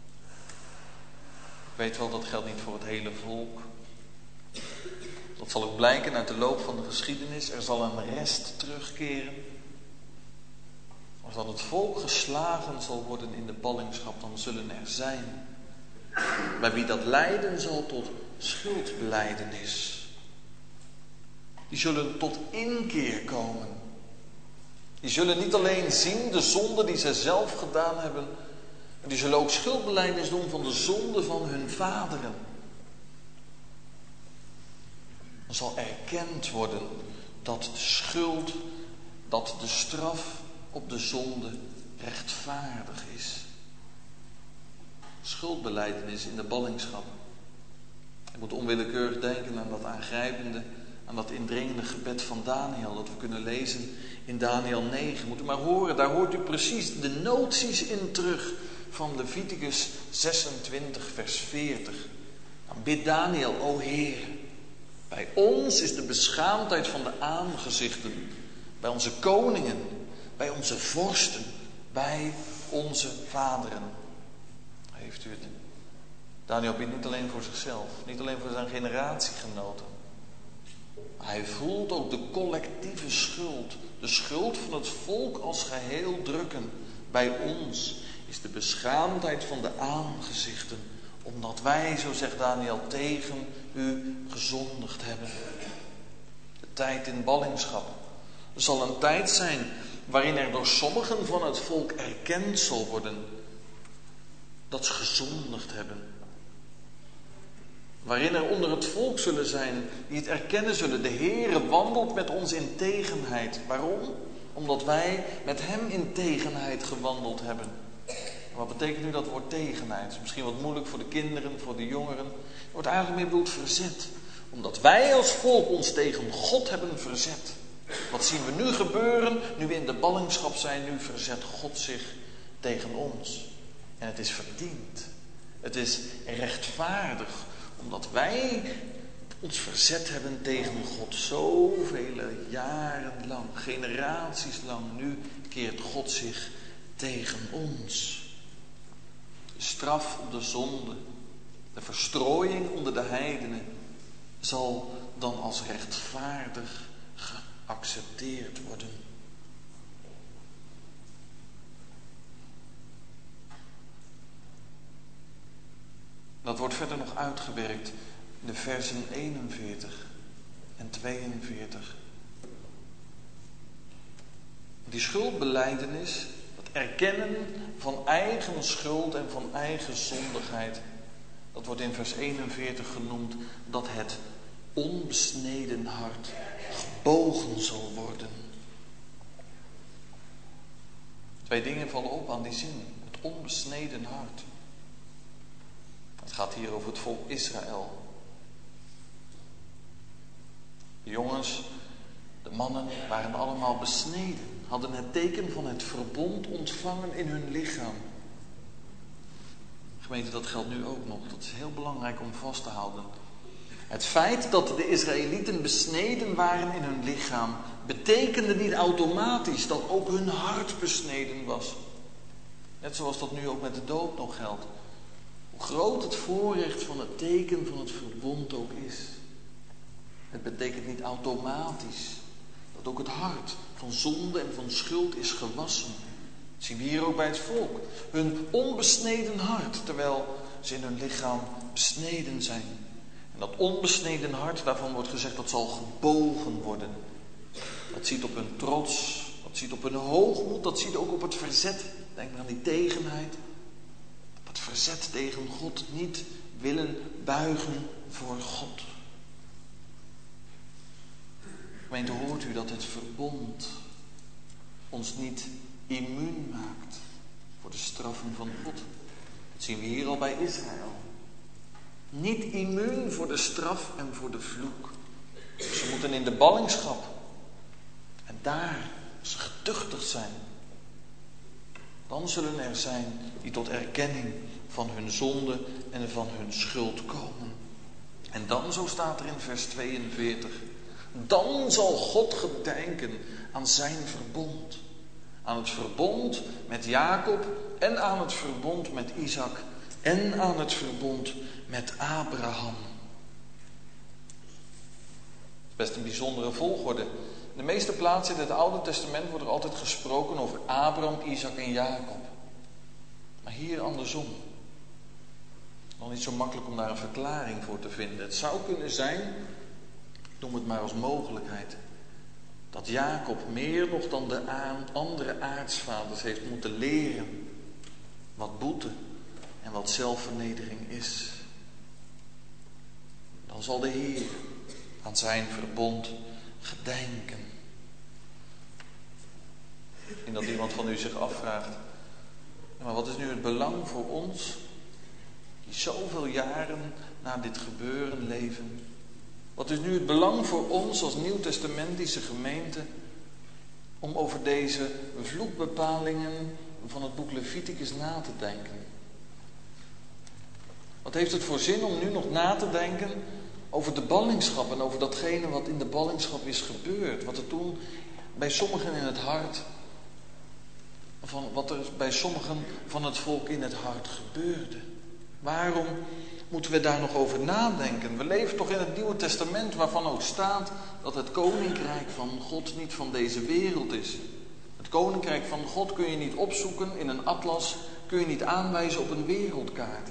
Ik weet wel, dat geldt niet voor het hele volk. Dat zal ook blijken uit de loop van de geschiedenis. Er zal een rest terugkeren. Als dan het volk geslagen zal worden in de ballingschap, dan zullen er zijn bij wie dat leiden zal tot schuldbelijdenis. Die zullen tot inkeer komen. Die zullen niet alleen zien de zonde die zij zelf gedaan hebben, maar die zullen ook schuldbelijdenis doen van de zonde van hun vaderen. Dan zal erkend worden dat de schuld, dat de straf op de zonde rechtvaardig is. Schuldbelijdenis in de ballingschap. Ik moet onwillekeurig denken aan dat aangrijpende, aan dat indringende gebed van Daniel, dat we kunnen lezen in Daniel 9. Moet u maar horen, daar hoort u precies de noties in terug van Leviticus 26 vers 40. Dan bidt Daniel, o Heer, bij ons is de beschaamdheid van de aangezichten, bij onze koningen, bij onze vorsten, bij onze vaderen. Heeft u het? Daniel bidt niet alleen voor zichzelf, niet alleen voor zijn generatiegenoten. Hij voelt ook de collectieve schuld, de schuld van het volk als geheel drukken. Bij ons is de beschaamdheid van de aangezichten, omdat wij, zo zegt Daniel, tegen u gezondigd hebben. De tijd in ballingschap zal een tijd zijn waarin er door sommigen van het volk erkend zal worden dat ze gezondigd hebben. Waarin er onder het volk zullen zijn die het erkennen zullen. De Heere wandelt met ons in tegenheid. Waarom? Omdat wij met hem in tegenheid gewandeld hebben. Wat betekent nu dat woord tegenheid? Het is misschien wat moeilijk voor de kinderen, voor de jongeren. Het wordt eigenlijk meer bedoeld verzet. Omdat wij als volk ons tegen God hebben verzet. Wat zien we nu gebeuren? Nu we in de ballingschap zijn, nu verzet God zich tegen ons. En het is verdiend. Het is rechtvaardig. Omdat wij ons verzet hebben tegen God. Zoveel jaren lang, generaties lang. Nu keert God zich tegen ons. De straf op de zonde, de verstrooiing onder de heidenen, zal dan als rechtvaardig geaccepteerd worden. Dat wordt verder nog uitgewerkt in de versen 41 en 42. Die schuldbelijdenis, dat erkennen van eigen schuld en van eigen zondigheid, dat wordt in vers 41 genoemd dat het onbesneden hart gebogen zal worden. 2 dingen vallen op aan die zin. Het onbesneden hart. Het gaat hier over het volk Israël. De jongens, de mannen waren allemaal besneden. Hadden het teken van het verbond ontvangen in hun lichaam. Gemeente, dat geldt nu ook nog. Dat is heel belangrijk om vast te houden. Het feit dat de Israëlieten besneden waren in hun lichaam, betekende niet automatisch dat ook hun hart besneden was. Net zoals dat nu ook met de doop nog geldt. Hoe groot het voorrecht van het teken van het verbond ook is. Het betekent niet automatisch dat ook het hart van zonde en van schuld is gewassen. Dat zien we hier ook bij het volk. Hun onbesneden hart, terwijl ze in hun lichaam besneden zijn. En dat onbesneden hart, daarvan wordt gezegd, dat zal gebogen worden. Dat ziet op hun trots, dat ziet op hun hoogmoed, dat ziet ook op het verzet. Denk maar aan die tegenheid. Het verzet tegen God, niet willen buigen voor God. Gemeente, hoort u dat het verbond ons niet immuun maakt voor de straffen van God? Dat zien we hier al bij Israël. Niet immuun voor de straf en voor de vloek. Ze moeten in de ballingschap. En daar, als ze getuchtigd zijn, dan zullen er zijn die tot erkenning van hun zonde en van hun schuld komen. En dan, zo staat er in vers 42, dan zal God gedenken aan zijn verbond. Aan het verbond met Jacob en aan het verbond met Isaac en aan het verbond met Abraham. Het is best een bijzondere volgorde. In de meeste plaatsen in het Oude Testament wordt er altijd gesproken over Abraham, Isaac en Jacob. Maar hier andersom. Nog niet zo makkelijk om daar een verklaring voor te vinden. Het zou kunnen zijn, noem het maar als mogelijkheid, dat Jacob meer nog dan de andere aartsvaders heeft moeten leren wat boete en wat zelfvernedering is. Dan zal de Heer aan zijn verbond gedenken. En dat iemand van u zich afvraagt, maar wat is nu het belang voor ons, die zoveel jaren na dit gebeuren leven? Wat is nu het belang voor ons als Nieuwtestamentische gemeente om over deze vloekbepalingen van het boek Leviticus na te denken? Wat heeft het voor zin om nu nog na te denken over de ballingschap en over datgene wat in de ballingschap is gebeurd? Wat er toen bij sommigen in het hart, wat er bij sommigen van het volk in het hart gebeurde. Waarom moeten we daar nog over nadenken? We leven toch in het Nieuwe Testament waarvan ook staat dat het koninkrijk van God niet van deze wereld is. Het koninkrijk van God kun je niet opzoeken in een atlas, kun je niet aanwijzen op een wereldkaart.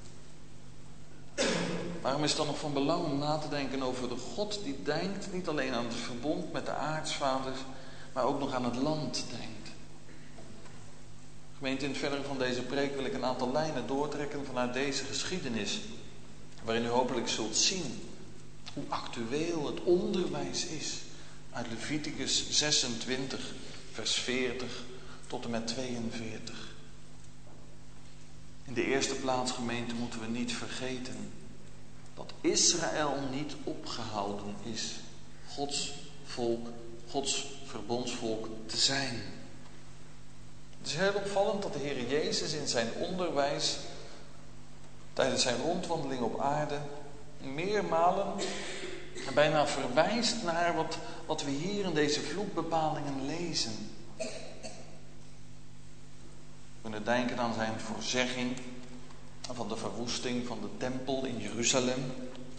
Waarom is het dan nog van belang om na te denken over de God die denkt niet alleen aan het verbond met de aartsvaders, maar ook nog aan het land denkt? Gemeente, in het verdere van deze preek wil ik een aantal lijnen doortrekken vanuit deze geschiedenis, waarin u hopelijk zult zien hoe actueel het onderwijs is uit Leviticus 26, vers 40 tot en met 42. de eerste plaats, gemeente, moeten we niet vergeten dat Israël niet opgehouden is Gods volk, Gods verbondsvolk te zijn. Het is heel opvallend dat de Heer Jezus in zijn onderwijs tijdens zijn rondwandeling op aarde meermalen bijna verwijst naar wat we hier in deze vloekbepalingen lezen. We kunnen denken aan zijn voorzegging van de verwoesting van de tempel in Jeruzalem.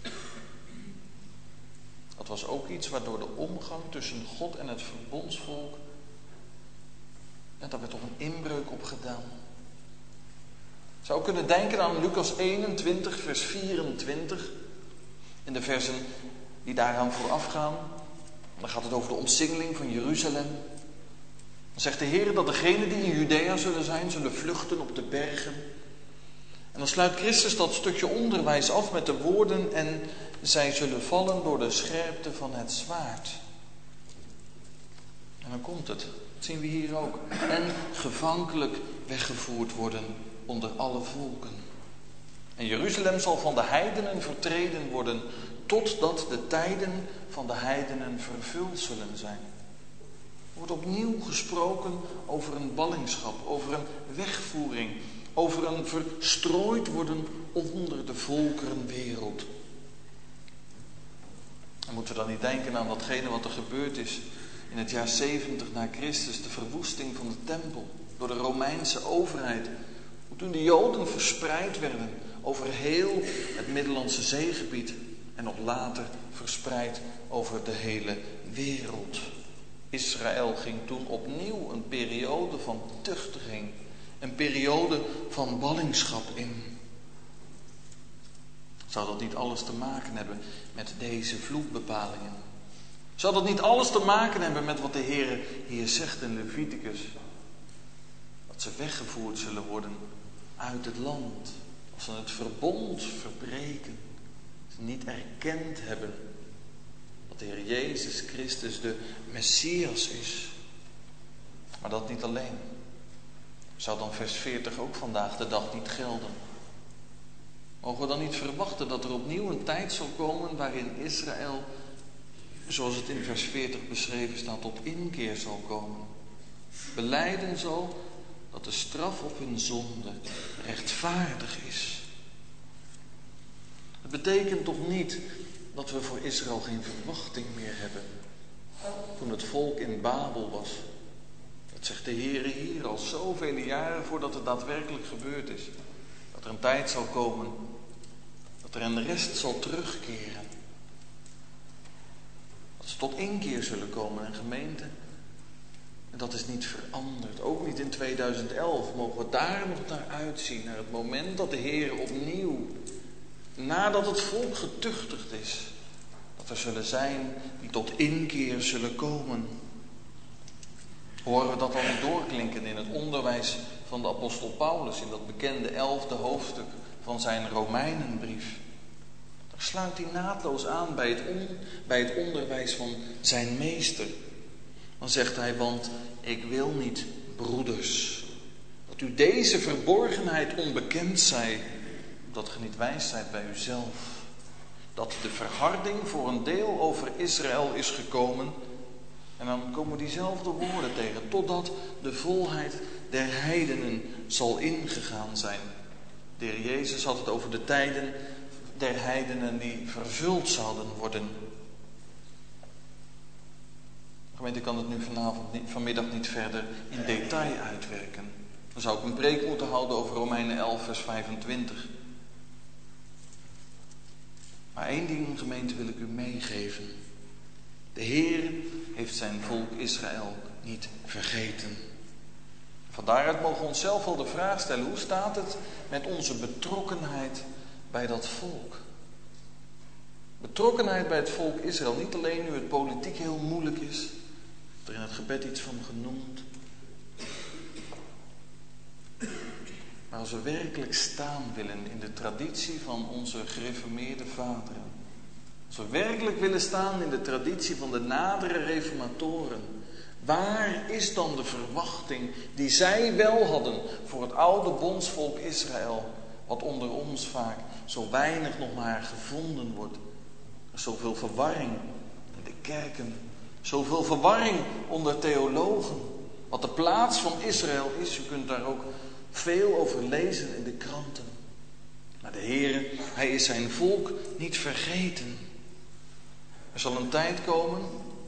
Dat was ook iets waardoor de omgang tussen God en het verbondsvolk, daar werd toch een inbreuk op gedaan. Je zou kunnen denken aan Lucas 21, vers 24. In de versen die daaraan voorafgaan. Dan gaat het over de omsingeling van Jeruzalem. Dan zegt de Heer dat degenen die in Judea zullen zijn, zullen vluchten op de bergen. En dan sluit Christus dat stukje onderwijs af met de woorden: en zij zullen vallen door de scherpte van het zwaard. En dan komt het. Dat zien we hier ook. En gevankelijk weggevoerd worden onder alle volken. En Jeruzalem zal van de heidenen vertreden worden, totdat de tijden van de heidenen vervuld zullen zijn. Er wordt opnieuw gesproken over een ballingschap, over een wegvoering, over een verstrooid worden onder de volkerenwereld. En moeten we dan niet denken aan datgene wat er gebeurd is in het jaar 70 na Christus, de verwoesting van de tempel door de Romeinse overheid. Toen de Joden verspreid werden over heel het Middellandse zeegebied en nog later verspreid over de hele wereld. Israël ging toen opnieuw een periode van tuchtiging, een periode van ballingschap in. Zou dat niet alles te maken hebben met deze vloekbepalingen? Zou dat niet alles te maken hebben met wat de Heer hier zegt in Leviticus? Dat ze weggevoerd zullen worden uit het land. Als ze het verbond verbreken. Ze niet erkend hebben dat de Heer Jezus Christus de Messias is. Maar dat niet alleen. Zou dan vers 40 ook vandaag de dag niet gelden? Mogen we dan niet verwachten dat er opnieuw een tijd zal komen waarin Israël, zoals het in vers 40 beschreven staat, tot inkeer zal komen? Belijden zal dat de straf op hun zonde rechtvaardig is. Het betekent toch niet dat we voor Israël geen verwachting meer hebben. Toen het volk in Babel was. Dat zegt de Heer hier al zoveel jaren voordat het daadwerkelijk gebeurd is. Dat er een tijd zal komen dat er een rest zal terugkeren. Dat ze tot inkeer zullen komen, en gemeente. En dat is niet veranderd. Ook niet in 2011 mogen we daar nog naar uitzien. Naar het moment dat de Heer opnieuw, nadat het volk getuchtigd is, dat er zullen zijn die tot inkeer zullen komen. Horen we dat al niet doorklinken in het onderwijs van de apostel Paulus, in dat bekende 11e hoofdstuk van zijn Romeinenbrief. Daar sluit hij naadloos aan bij het onderwijs van zijn meester. Dan zegt hij: want ik wil niet, broeders, dat u deze verborgenheid onbekend zij, dat ge niet wijs zijt bij uzelf, dat de verharding voor een deel over Israël is gekomen. En dan komen diezelfde woorden tegen, totdat de volheid der heidenen zal ingegaan zijn. De Heer Jezus had het over de tijden der heidenen die vervuld zouden worden. Gemeente, ik kan het nu vanmiddag niet verder in detail uitwerken. Dan zou ik een preek moeten houden over Romeinen 11 vers 25. Maar één ding, gemeente, wil ik u meegeven. De Heer heeft zijn volk Israël niet vergeten. Vandaaruit mogen we onszelf wel de vraag stellen: hoe staat het met onze betrokkenheid bij dat volk? Betrokkenheid bij het volk Israël, niet alleen nu het politiek heel moeilijk is, er in het gebed iets van genoemd. Maar als we werkelijk staan willen in de traditie van onze gereformeerde vaderen, als we werkelijk willen staan in de traditie van de nadere reformatoren, Waar is dan de verwachting die zij wel hadden voor het oude bondsvolk Israël, wat onder ons vaak zo weinig nog maar gevonden wordt? Er is zoveel verwarring in de kerken, zoveel verwarring onder theologen. Wat de plaats van Israël is, u kunt daar ook veel over lezen in de kranten. Maar de Heere, hij is zijn volk niet vergeten. Er zal een tijd komen,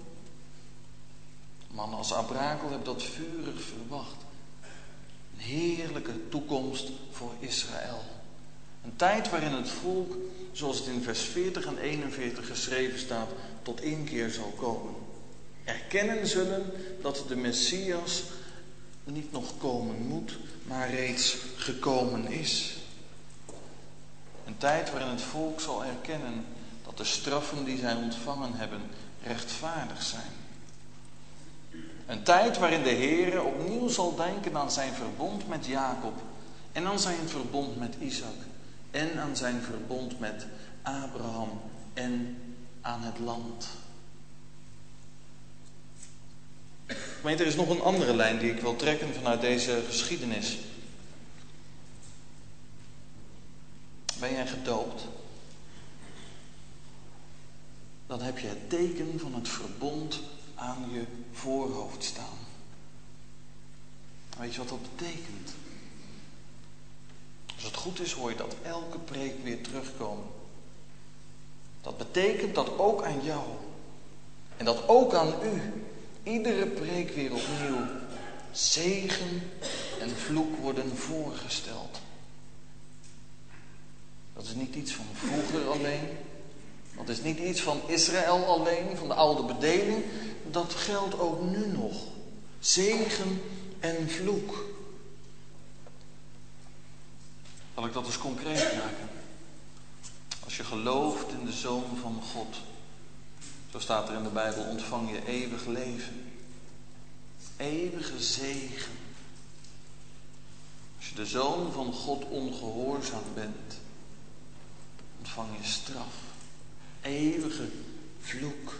mannen als Abrakel hebben dat vurig verwacht. Een heerlijke toekomst voor Israël. Een tijd waarin het volk, zoals het in vers 40 en 41 geschreven staat, tot inkeer zal komen. Erkennen zullen dat de Messias niet nog komen moet, maar reeds gekomen is. Een tijd waarin het volk zal erkennen dat de straffen die zij ontvangen hebben rechtvaardig zijn. Een tijd waarin de Heere opnieuw zal denken aan zijn verbond met Jacob en aan zijn verbond met Isaac en aan zijn verbond met Abraham en aan het land. Gemeente, er is nog een andere lijn die ik wil trekken vanuit deze geschiedenis. Ben jij gedoopt? Dan heb je het teken van het verbond aan je voorhoofd staan. Weet je wat dat betekent? Als het goed is, hoor je dat elke preek weer terugkomen. Dat betekent dat ook aan jou en dat ook aan u iedere preek weer opnieuw zegen en vloek worden voorgesteld. Dat is niet iets van vroeger alleen. Dat is niet iets van Israël alleen, van de oude bedeling. Dat geldt ook nu nog. Zegen en vloek. Zal ik dat eens concreet maken? Als je gelooft in de Zoon van God, zo staat er in de Bijbel, ontvang je eeuwig leven. Eeuwige zegen. Als je de Zoon van God ongehoorzaam bent, ontvang je straf. Eeuwige vloek.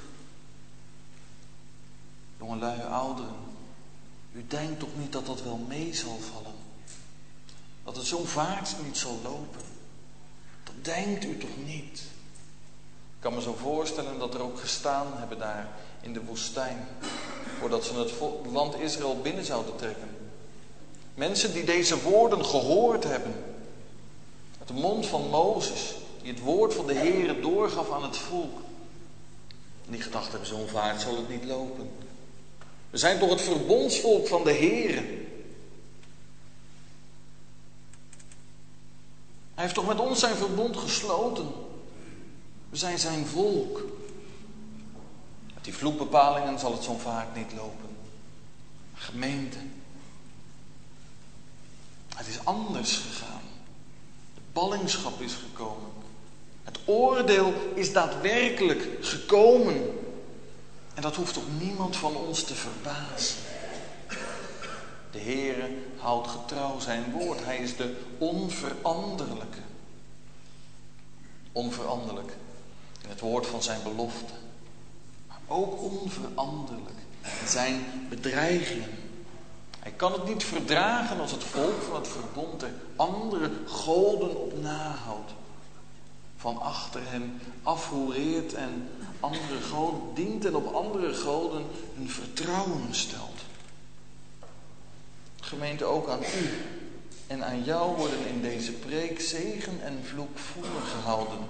Jongelui, ouderen, u denkt toch niet dat dat wel mee zal vallen? Dat het zo vaart niet zal lopen? Dat denkt u toch niet? Ik kan me zo voorstellen dat er ook gestaan hebben daar in de woestijn, voordat ze het land Israël binnen zouden trekken. Mensen die deze woorden gehoord hebben, uit de mond van Mozes, die het woord van de Heere doorgaf aan het volk. En die gedacht hebben, zo'n vaart zal het niet lopen. We zijn toch het verbondsvolk van de Heere. Hij heeft toch met ons zijn verbond gesloten. We zijn zijn volk. Met die vloekbepalingen zal het zo'n vaart niet lopen. Gemeente. Het is anders gegaan. De ballingschap is gekomen. Het oordeel is daadwerkelijk gekomen. En dat hoeft toch niemand van ons te verbazen. De Heere houdt getrouw zijn woord. Hij is de onveranderlijke. Onveranderlijk in het woord van zijn belofte. Maar ook onveranderlijk in zijn bedreigingen. Hij kan het niet verdragen als het volk van het verbond er andere goden op nahoudt. Van achter hem afhoereert en andere goden dient en op andere goden hun vertrouwen stelt. Gemeente, ook aan u en aan jou worden in deze preek zegen en vloek voorgehouden.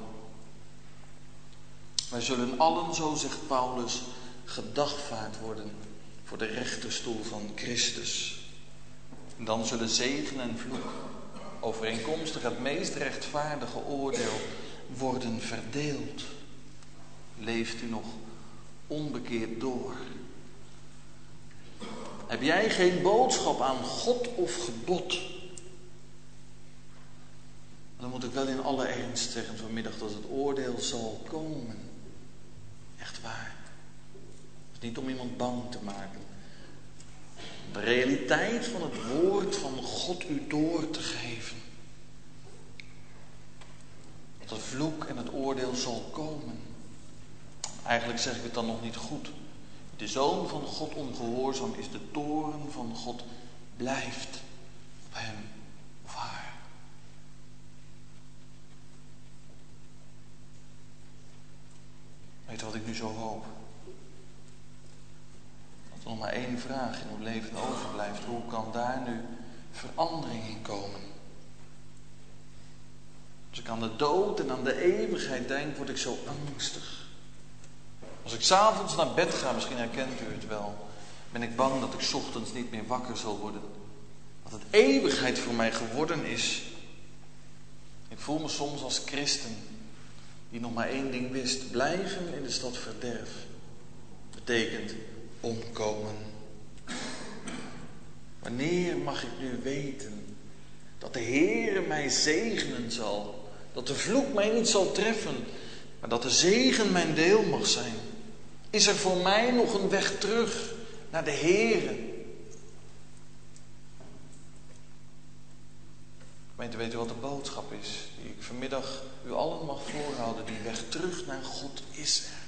Wij zullen allen, zo zegt Paulus, gedagvaard worden voor de rechterstoel van Christus. En dan zullen zegen en vloek overeenkomstig het meest rechtvaardige oordeel worden verdeeld. Leeft u nog onbekeerd door? Heb jij geen boodschap aan God of gebod? Dan moet ik wel in alle ernst zeggen vanmiddag dat het oordeel zal komen. Echt waar. Het is niet om iemand bang te maken. De realiteit van het woord van God u door te geven. Dat de vloek en het oordeel zal komen. Eigenlijk zeg ik het dan nog niet goed. de Zoon van God ongehoorzaam is, de toorn van God blijft op hem of haar. Weet je wat ik nu zo hoop? Dat er nog maar één vraag in uw leven overblijft. Hoe kan daar nu verandering in komen? Als ik aan de dood en aan de eeuwigheid denk, word ik zo angstig. Als ik 's avonds naar bed ga, misschien herkent u het wel, ben ik bang dat ik 's ochtends niet meer wakker zal worden. Dat het eeuwigheid voor mij geworden is. Ik voel me soms als christen die nog maar één ding wist. Blijven in de stad verderf betekent omkomen. Wanneer mag ik nu weten dat de Heere mij zegenen zal? Dat de vloek mij niet zal treffen, maar dat de zegen mijn deel mag zijn. Is er voor mij nog een weg terug naar de Heere? Gemeente, weet u wat de boodschap is die ik vanmiddag u allen mag voorhouden? Die weg terug naar God is er.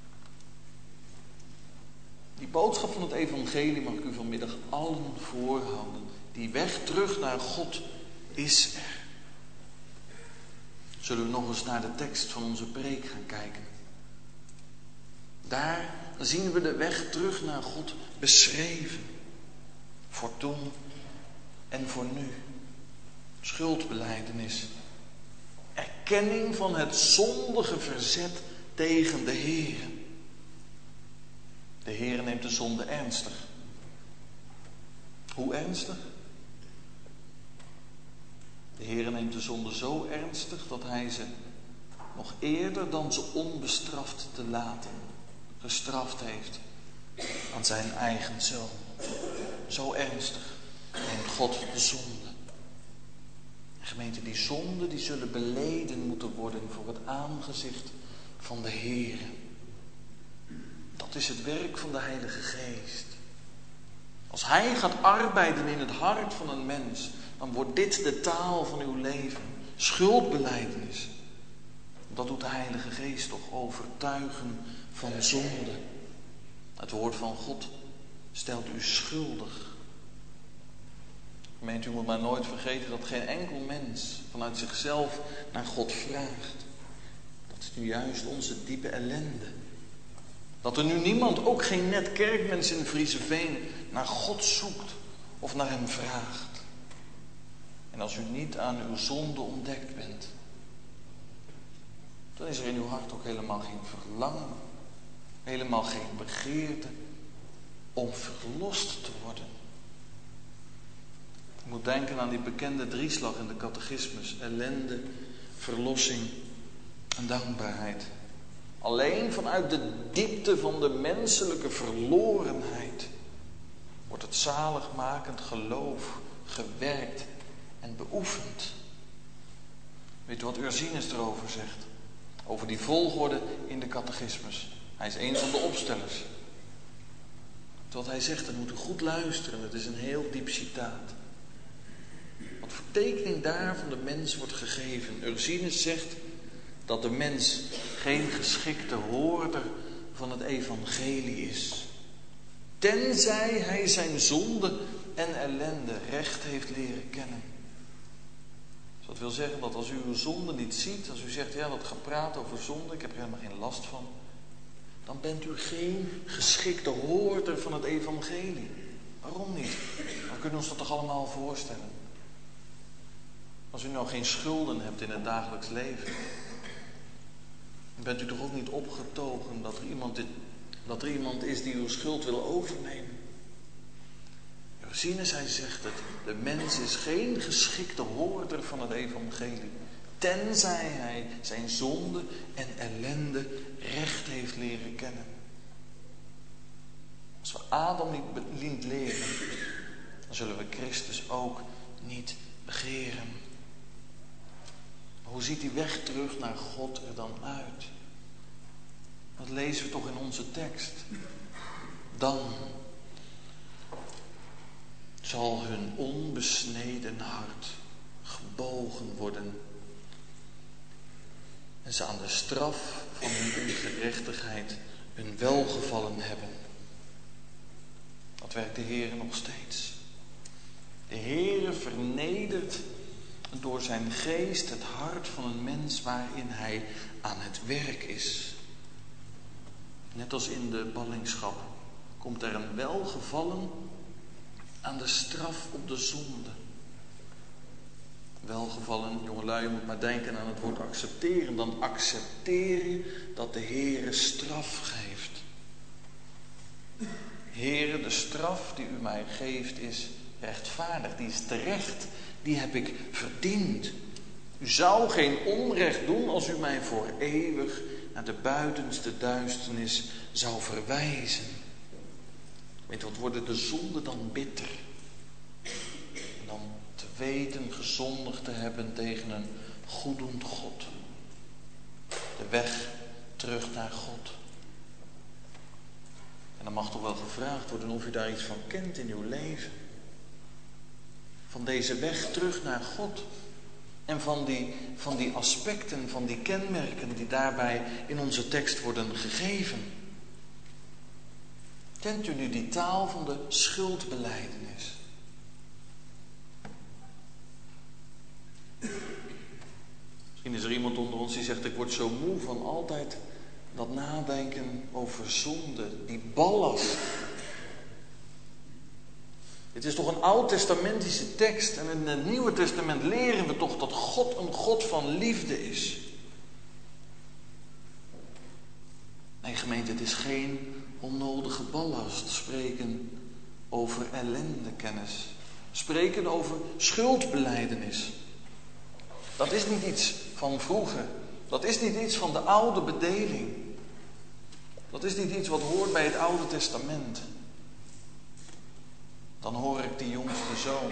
Die boodschap van het evangelie mag ik u vanmiddag allen voorhouden. Die weg terug naar God is er. Zullen we nog eens naar de tekst van onze preek gaan kijken? Daar zien we de weg terug naar God beschreven. Voor toen en voor nu. Schuldbelijdenis. Erkenning van het zondige verzet tegen de Heere. De Heere neemt de zonde ernstig. Hoe ernstig? De Heere neemt de zonde zo ernstig dat hij ze nog eerder dan ze onbestraft te laten gestraft heeft aan zijn eigen zoon. Zo ernstig neemt God de zonde. Gemeente, die zonden die zullen beleden moeten worden voor het aangezicht van de Heere. Dat is het werk van de Heilige Geest. Als Hij gaat arbeiden in het hart van een mens, dan wordt dit de taal van uw leven. Schuldbelijdenis. Dat doet de Heilige Geest toch, overtuigen van zonde. Het woord van God stelt u schuldig. Gemeente, u moet maar nooit vergeten dat geen enkel mens vanuit zichzelf naar God vraagt. Dat is nu juist onze diepe ellende. Dat er nu niemand, ook geen net kerkmens in Vriezeveen, naar God zoekt of naar hem vraagt. En als u niet aan uw zonde ontdekt bent, dan is er in uw hart ook helemaal geen verlangen, helemaal geen begeerte om verlost te worden. Ik moet denken aan die bekende drieslag in de catechismus: ellende, verlossing en dankbaarheid. Alleen vanuit de diepte van de menselijke verlorenheid wordt het zaligmakend geloof gewerkt en beoefend. Weet u wat Ursinus erover zegt? Over die volgorde in de catechismus. Hij is een van de opstellers. Wat hij zegt, dan moet u goed luisteren. Het is een heel diep citaat. Wat voor tekening daar van de mens wordt gegeven. Ursinus zegt dat de mens geen geschikte hoorder van het evangelie is. Tenzij hij zijn zonde en ellende recht heeft leren kennen. Dus dat wil zeggen dat als u uw zonde niet ziet, als u zegt, ja, dat gepraat over zonde, ik heb er helemaal geen last van, dan bent u geen geschikte hoorder van het evangelie. Waarom niet? We kunnen ons dat toch allemaal voorstellen. Als u nou geen schulden hebt in het dagelijks leven, dan bent u toch ook niet opgetogen dat er iemand is die uw schuld wil overnemen. Ursinus, hij zegt het, de mens is geen geschikte hoorder van het evangelie, tenzij hij zijn zonde en ellende recht heeft leren kennen. Als we Adam niet leren, dan zullen we Christus ook niet begeren. Maar hoe ziet die weg terug naar God er dan uit? Dat lezen we toch in onze tekst. Dan zal hun onbesneden hart gebogen worden en ze aan de straf van hun ongerechtigheid hun welgevallen hebben. Dat werkt de Heer nog steeds. De Heer vernedert door zijn geest het hart van een mens waarin hij aan het werk is. Net als in de ballingschap komt er een welgevallen aan de straf op de zonde. Welgevallen, jongelui, je moet maar denken aan het woord accepteren. Dan accepteer je dat de Heere straf geeft. Heere, de straf die u mij geeft is rechtvaardig, die is terecht, die heb ik verdiend. U zou geen onrecht doen als u mij voor eeuwig naar de buitenste duisternis zou verwijzen. Weet wat, worden de zonden dan bitter? En dan te weten gezondigd te hebben tegen een goeddoend God. De weg terug naar God. En dan mag toch wel gevraagd worden of u daar iets van kent in uw leven. Van deze weg terug naar God. En van die aspecten, van die kenmerken die daarbij in onze tekst worden gegeven. Kent u nu die taal van de schuldbelijdenis? Misschien is er iemand onder ons die zegt, ik word zo moe van altijd dat nadenken over zonde, die ballast. Het is toch een oud-testamentische tekst en in het Nieuwe Testament leren we toch dat God een God van liefde is. Nee, gemeente, het is geen onnodige ballast. Spreken over ellendekennis. Spreken over schuldbelijdenis. Dat is niet iets van vroeger. Dat is niet iets van de oude bedeling. Dat is niet iets wat hoort bij het Oude Testament. Dan hoor ik die jongste zoon.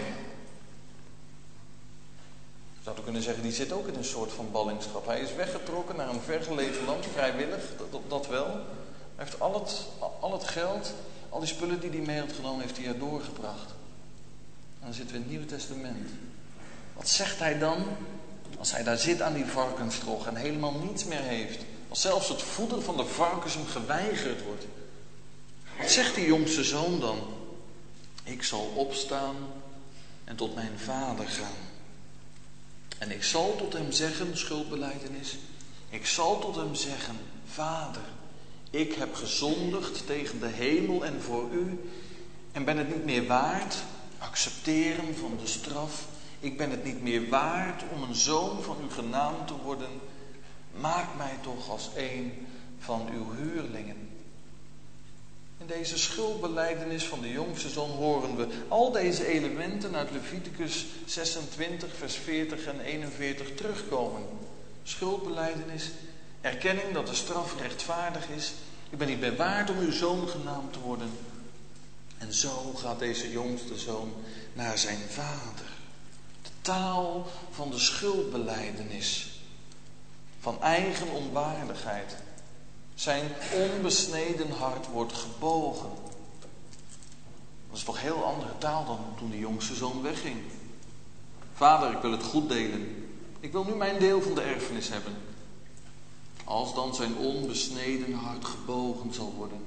Zou je kunnen zeggen, die zit ook in een soort van ballingschap. Hij is weggetrokken naar een vergelegen land, vrijwillig, dat wel. Hij heeft al het geld, al die spullen die hij mee had genomen, heeft hij er doorgebracht. En dan zitten we in het Nieuwe Testament. Wat zegt hij dan als hij daar zit aan die varkenstrog en helemaal niets meer heeft? Als zelfs het voeder van de varkens hem geweigerd wordt. Wat zegt die jongste zoon dan? Ik zal opstaan en tot mijn vader gaan. En ik zal tot hem zeggen, schuldbelijdenis. Ik zal tot hem zeggen, Vader, ik heb gezondigd tegen de hemel en voor u. En ben het niet meer waard, accepteren van de straf. Ik ben het niet meer waard om een zoon van u genaamd te worden. Maak mij toch als een van uw huurlingen. In deze schuldbelijdenis van de jongste zoon horen we al deze elementen uit Leviticus 26, vers 40 en 41 terugkomen. Schuldbelijdenis, erkenning dat de straf rechtvaardig is. Ik ben niet meer waard om uw zoon genaamd te worden. En zo gaat deze jongste zoon naar zijn vader. De taal van de schuldbelijdenis. Van eigen onwaardigheid. Zijn onbesneden hart wordt gebogen. Dat is toch heel andere taal dan toen de jongste zoon wegging. Vader, ik wil het goed delen. Ik wil nu mijn deel van de erfenis hebben. Als dan zijn onbesneden hart gebogen zal worden.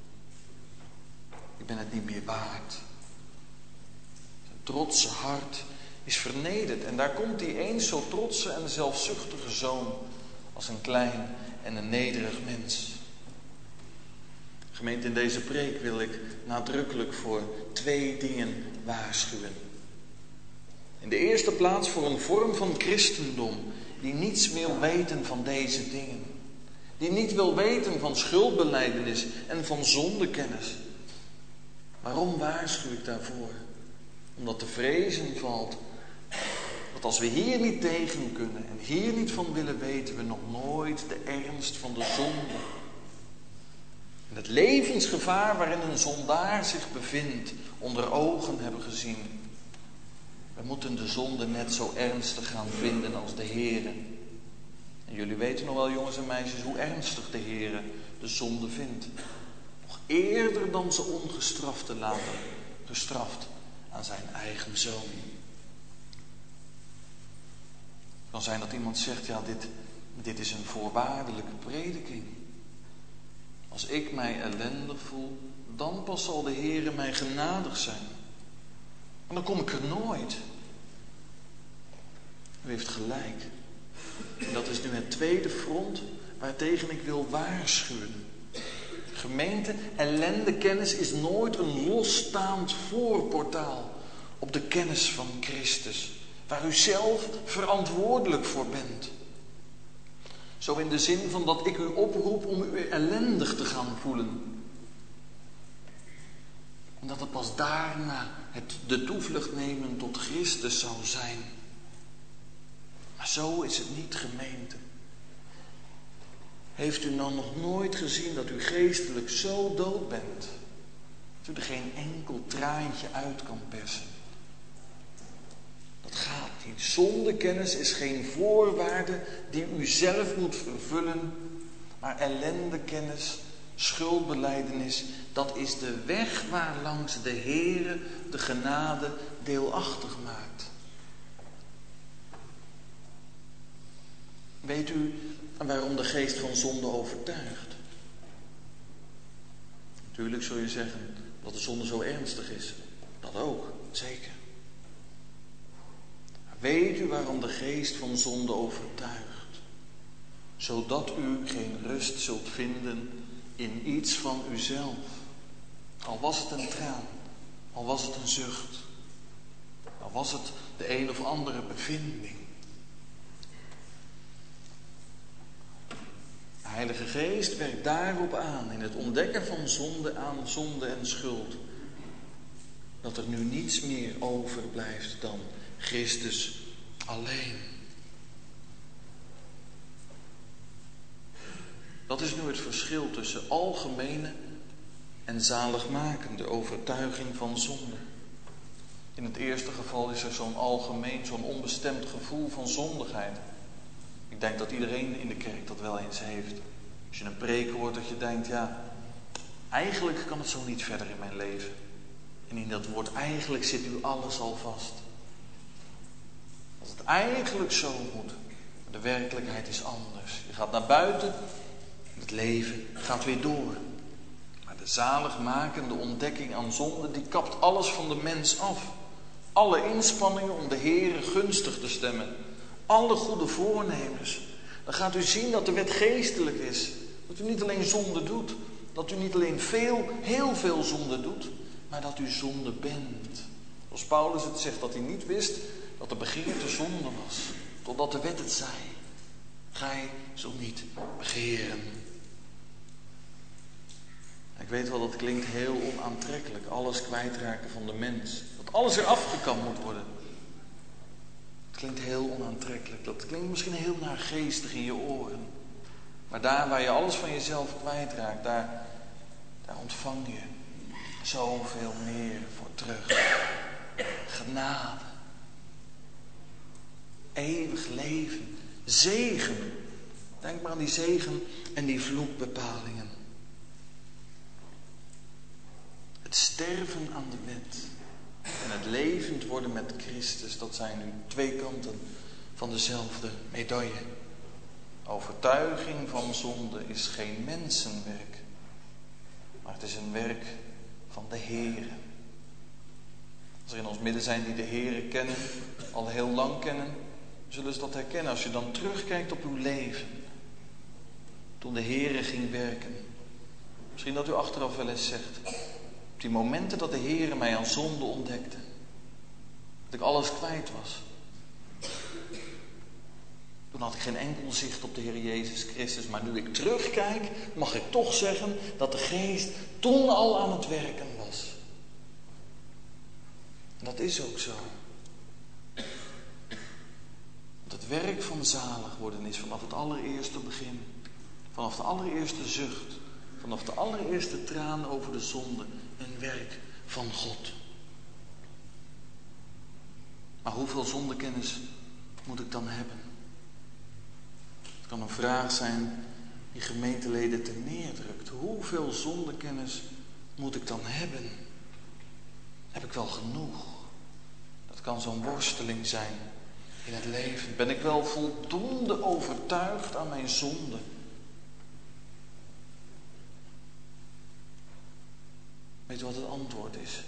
Ik ben het niet meer waard. Zijn trotse hart is vernederd. En daar komt die eens zo trotse en zelfzuchtige zoon als een klein en een nederig mens. Gemeente, in deze preek wil ik nadrukkelijk voor 2 dingen waarschuwen. In de eerste plaats voor een vorm van christendom die niets wil weten van deze dingen. Die niet wil weten van schuldbelijdenis en van zondekennis. Waarom waarschuw ik daarvoor? Omdat te vrezen valt dat als we hier niet tegen kunnen en hier niet van willen weten, we nog nooit de ernst van de zonde en het levensgevaar waarin een zondaar zich bevindt onder ogen hebben gezien. We moeten de zonde net zo ernstig gaan vinden als de Heere. En jullie weten nog wel, jongens en meisjes, hoe ernstig de Heere de zonde vindt. Nog eerder dan ze ongestraft te laten, gestraft aan zijn eigen zoon. Het kan zijn dat iemand zegt, ja, dit is een voorwaardelijke prediking. Als ik mij ellendig voel, Want dan pas zal de Heere mij genadig zijn. En dan kom ik er nooit. U heeft gelijk. En dat is nu het tweede front waartegen ik wil waarschuwen. Gemeente, ellendekennis is nooit een losstaand voorportaal op de kennis van Christus, waar u zelf verantwoordelijk voor bent. Zo in de zin van dat ik u oproep om u ellendig te gaan voelen. En dat het pas daarna de toevlucht nemen tot Christus zou zijn. Maar zo is het niet, gemeente. Heeft u dan nog nooit gezien dat u geestelijk zo dood bent, dat u er geen enkel traantje uit kan persen? Dat gaat niet. Zondekennis is geen voorwaarde die u zelf moet vervullen, maar ellendekennis, schuldbelijdenis, dat is de weg waarlangs de Heere de genade deelachtig maakt. Weet u waarom de geest van zonde overtuigt? Natuurlijk zul je zeggen dat de zonde zo ernstig is. Dat ook, zeker. Weet u waarom de geest van zonde overtuigt? Zodat u geen rust zult vinden in iets van uzelf. Al was het een traan, al was het een zucht, al was het de een of andere bevinding. De Heilige Geest werkt daarop aan, in het ontdekken van zonde en schuld, dat er nu niets meer overblijft dan Christus alleen. Dat is nu het verschil tussen algemene en zaligmakende overtuiging van zonde. In het eerste geval is er zo'n algemeen, zo'n onbestemd gevoel van zondigheid. Ik denk dat iedereen in de kerk dat wel eens heeft. Als je een preek hoort dat je denkt, ja, eigenlijk kan het zo niet verder in mijn leven. En in dat woord eigenlijk zit u alles al vast. Als het eigenlijk zo moet, maar de werkelijkheid is anders. Je gaat naar buiten, het leven gaat weer door. Maar de zaligmakende ontdekking aan zonde, die kapt alles van de mens af. Alle inspanningen om de Heere gunstig te stemmen. Alle goede voornemens. Dan gaat u zien dat de wet geestelijk is. Dat u niet alleen zonde doet. Dat u niet alleen heel veel zonde doet. Maar dat u zonde bent. Zoals Paulus het zegt, dat hij niet wist dat de begeerte zonde was. Totdat de wet het zei. Gij zult niet begeren. Ik weet wel, dat klinkt heel onaantrekkelijk. Alles kwijtraken van de mens. Dat alles eraf gekamd moet worden. Het klinkt heel onaantrekkelijk. Dat klinkt misschien heel naargeestig in je oren. Maar daar waar je alles van jezelf kwijtraakt, daar ontvang je zoveel meer voor terug. Genade. Eeuwig leven. Zegen. Denk maar aan die zegen en die vloekbepalingen. Het sterven aan de wet en het levend worden met Christus, dat zijn nu twee kanten van dezelfde medaille. Overtuiging van zonde is geen mensenwerk, maar het is een werk van de Heere. Als er in ons midden zijn die de Heere kennen, al heel lang kennen, zullen ze dat herkennen. Als je dan terugkijkt op uw leven, toen de Heere ging werken. Misschien dat u achteraf wel eens zegt, op die momenten dat de Heere mij aan zonde ontdekte, dat ik alles kwijt was. Toen had ik geen enkel zicht op de Heer Jezus Christus. Maar nu ik terugkijk, mag ik toch zeggen dat de Geest toen al aan het werken was. En dat is ook zo. Want het werk van zalig worden is vanaf het allereerste begin, vanaf de allereerste zucht, vanaf de allereerste traan over de zonde, een werk van God. Maar hoeveel zondekennis moet ik dan hebben? Het kan een vraag zijn die gemeenteleden te neerdrukt. Hoeveel zondekennis moet ik dan hebben? Heb ik wel genoeg? Dat kan zo'n worsteling zijn in het leven. Ben ik wel voldoende overtuigd aan mijn zonde? Weet u wat het antwoord is?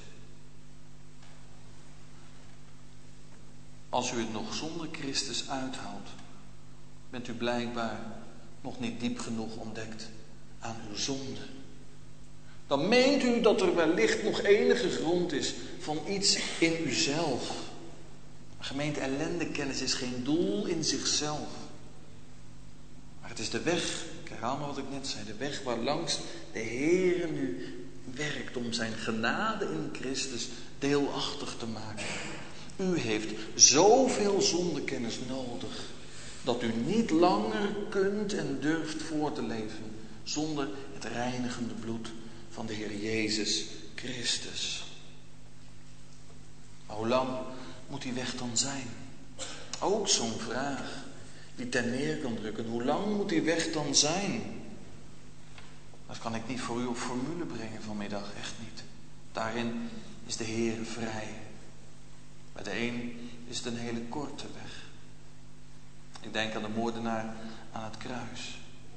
Als u het nog zonder Christus uithoudt, bent u blijkbaar nog niet diep genoeg ontdekt aan uw zonde. Dan meent u dat er wellicht nog enige grond is van iets in uzelf. Gemeente, ellendekennis is geen doel in zichzelf. Maar het is de weg, ik herhaal maar wat ik net zei, de weg waarlangs de Heere nu werkt om zijn genade in Christus deelachtig te maken. U heeft zoveel zondekennis nodig dat u niet langer kunt en durft voor te leven zonder het reinigende bloed van de Heer Jezus Christus. Maar hoe lang moet die weg dan zijn? Ook zo'n vraag die ten neer kan drukken. Hoe lang moet die weg dan zijn? Dat kan ik niet voor u op formule brengen vanmiddag, echt niet. Daarin is de Heer vrij. Bij de een is het een hele korte weg. Ik denk aan de moordenaar aan het kruis.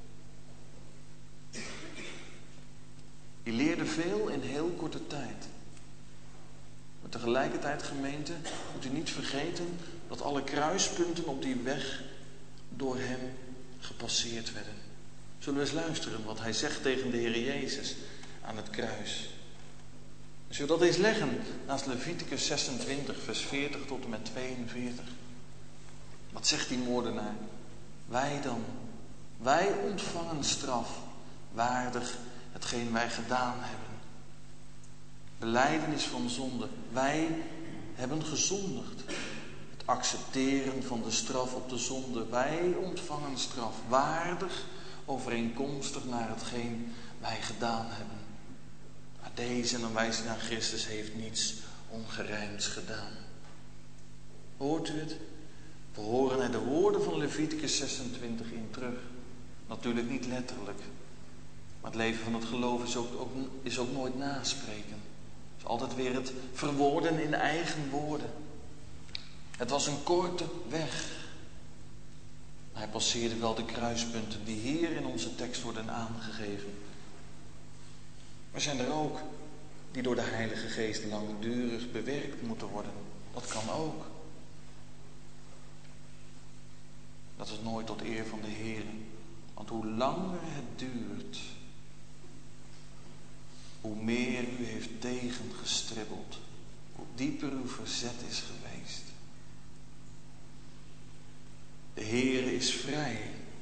Die leerde veel in heel korte tijd. Maar tegelijkertijd, gemeente, moet u niet vergeten dat alle kruispunten op die weg door hem gepasseerd werden. Zullen we eens luisteren wat hij zegt tegen de Heer Jezus aan het kruis. Zullen we dat eens leggen naast Leviticus 26, vers 40 tot en met 42. Wat zegt die moordenaar? Wij dan, wij ontvangen straf, waardig hetgeen wij gedaan hebben. Belijdenis van zonde. Wij hebben gezondigd. Het accepteren van de straf op de zonde. Wij ontvangen straf, waardig, overeenkomstig naar hetgeen wij gedaan hebben. Maar deze, en dan wijst hij naar Christus, heeft niets ongerijmds gedaan. Hoort u het? We horen er de woorden van Leviticus 26 in terug. Natuurlijk niet letterlijk. Maar het leven van het geloof is ook nooit naspreken. Het is altijd weer het verwoorden in eigen woorden. Het was een korte weg. Maar hij passeerde wel de kruispunten die hier in onze tekst worden aangegeven. Maar zijn er ook die door de Heilige Geest langdurig bewerkt moeten worden. Dat kan ook. Dat is nooit tot eer van de Heer. Want hoe langer het duurt, hoe meer u heeft tegengestribbeld, hoe dieper uw verzet is geweest. De Heer is vrij.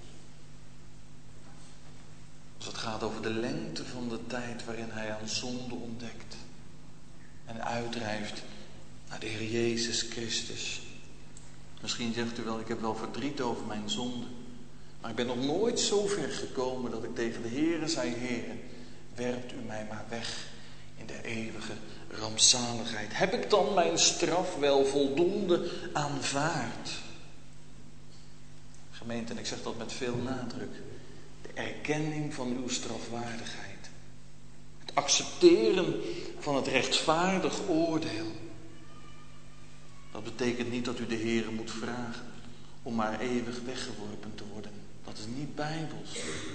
Als het gaat over de lengte van de tijd waarin hij aan zonde ontdekt en uitdrijft naar de Heer Jezus Christus. Misschien zegt u wel, ik heb wel verdriet over mijn zonde. Maar ik ben nog nooit zo ver gekomen dat ik tegen de Heere zei, Heere, werpt u mij maar weg in de eeuwige rampzaligheid. Heb ik dan mijn straf wel voldoende aanvaard? Gemeente, en ik zeg dat met veel nadruk, de erkenning van uw strafwaardigheid. Het accepteren van het rechtvaardig oordeel. Dat betekent niet dat u de Heere moet vragen om maar eeuwig weggeworpen te worden. Dat is niet bijbels.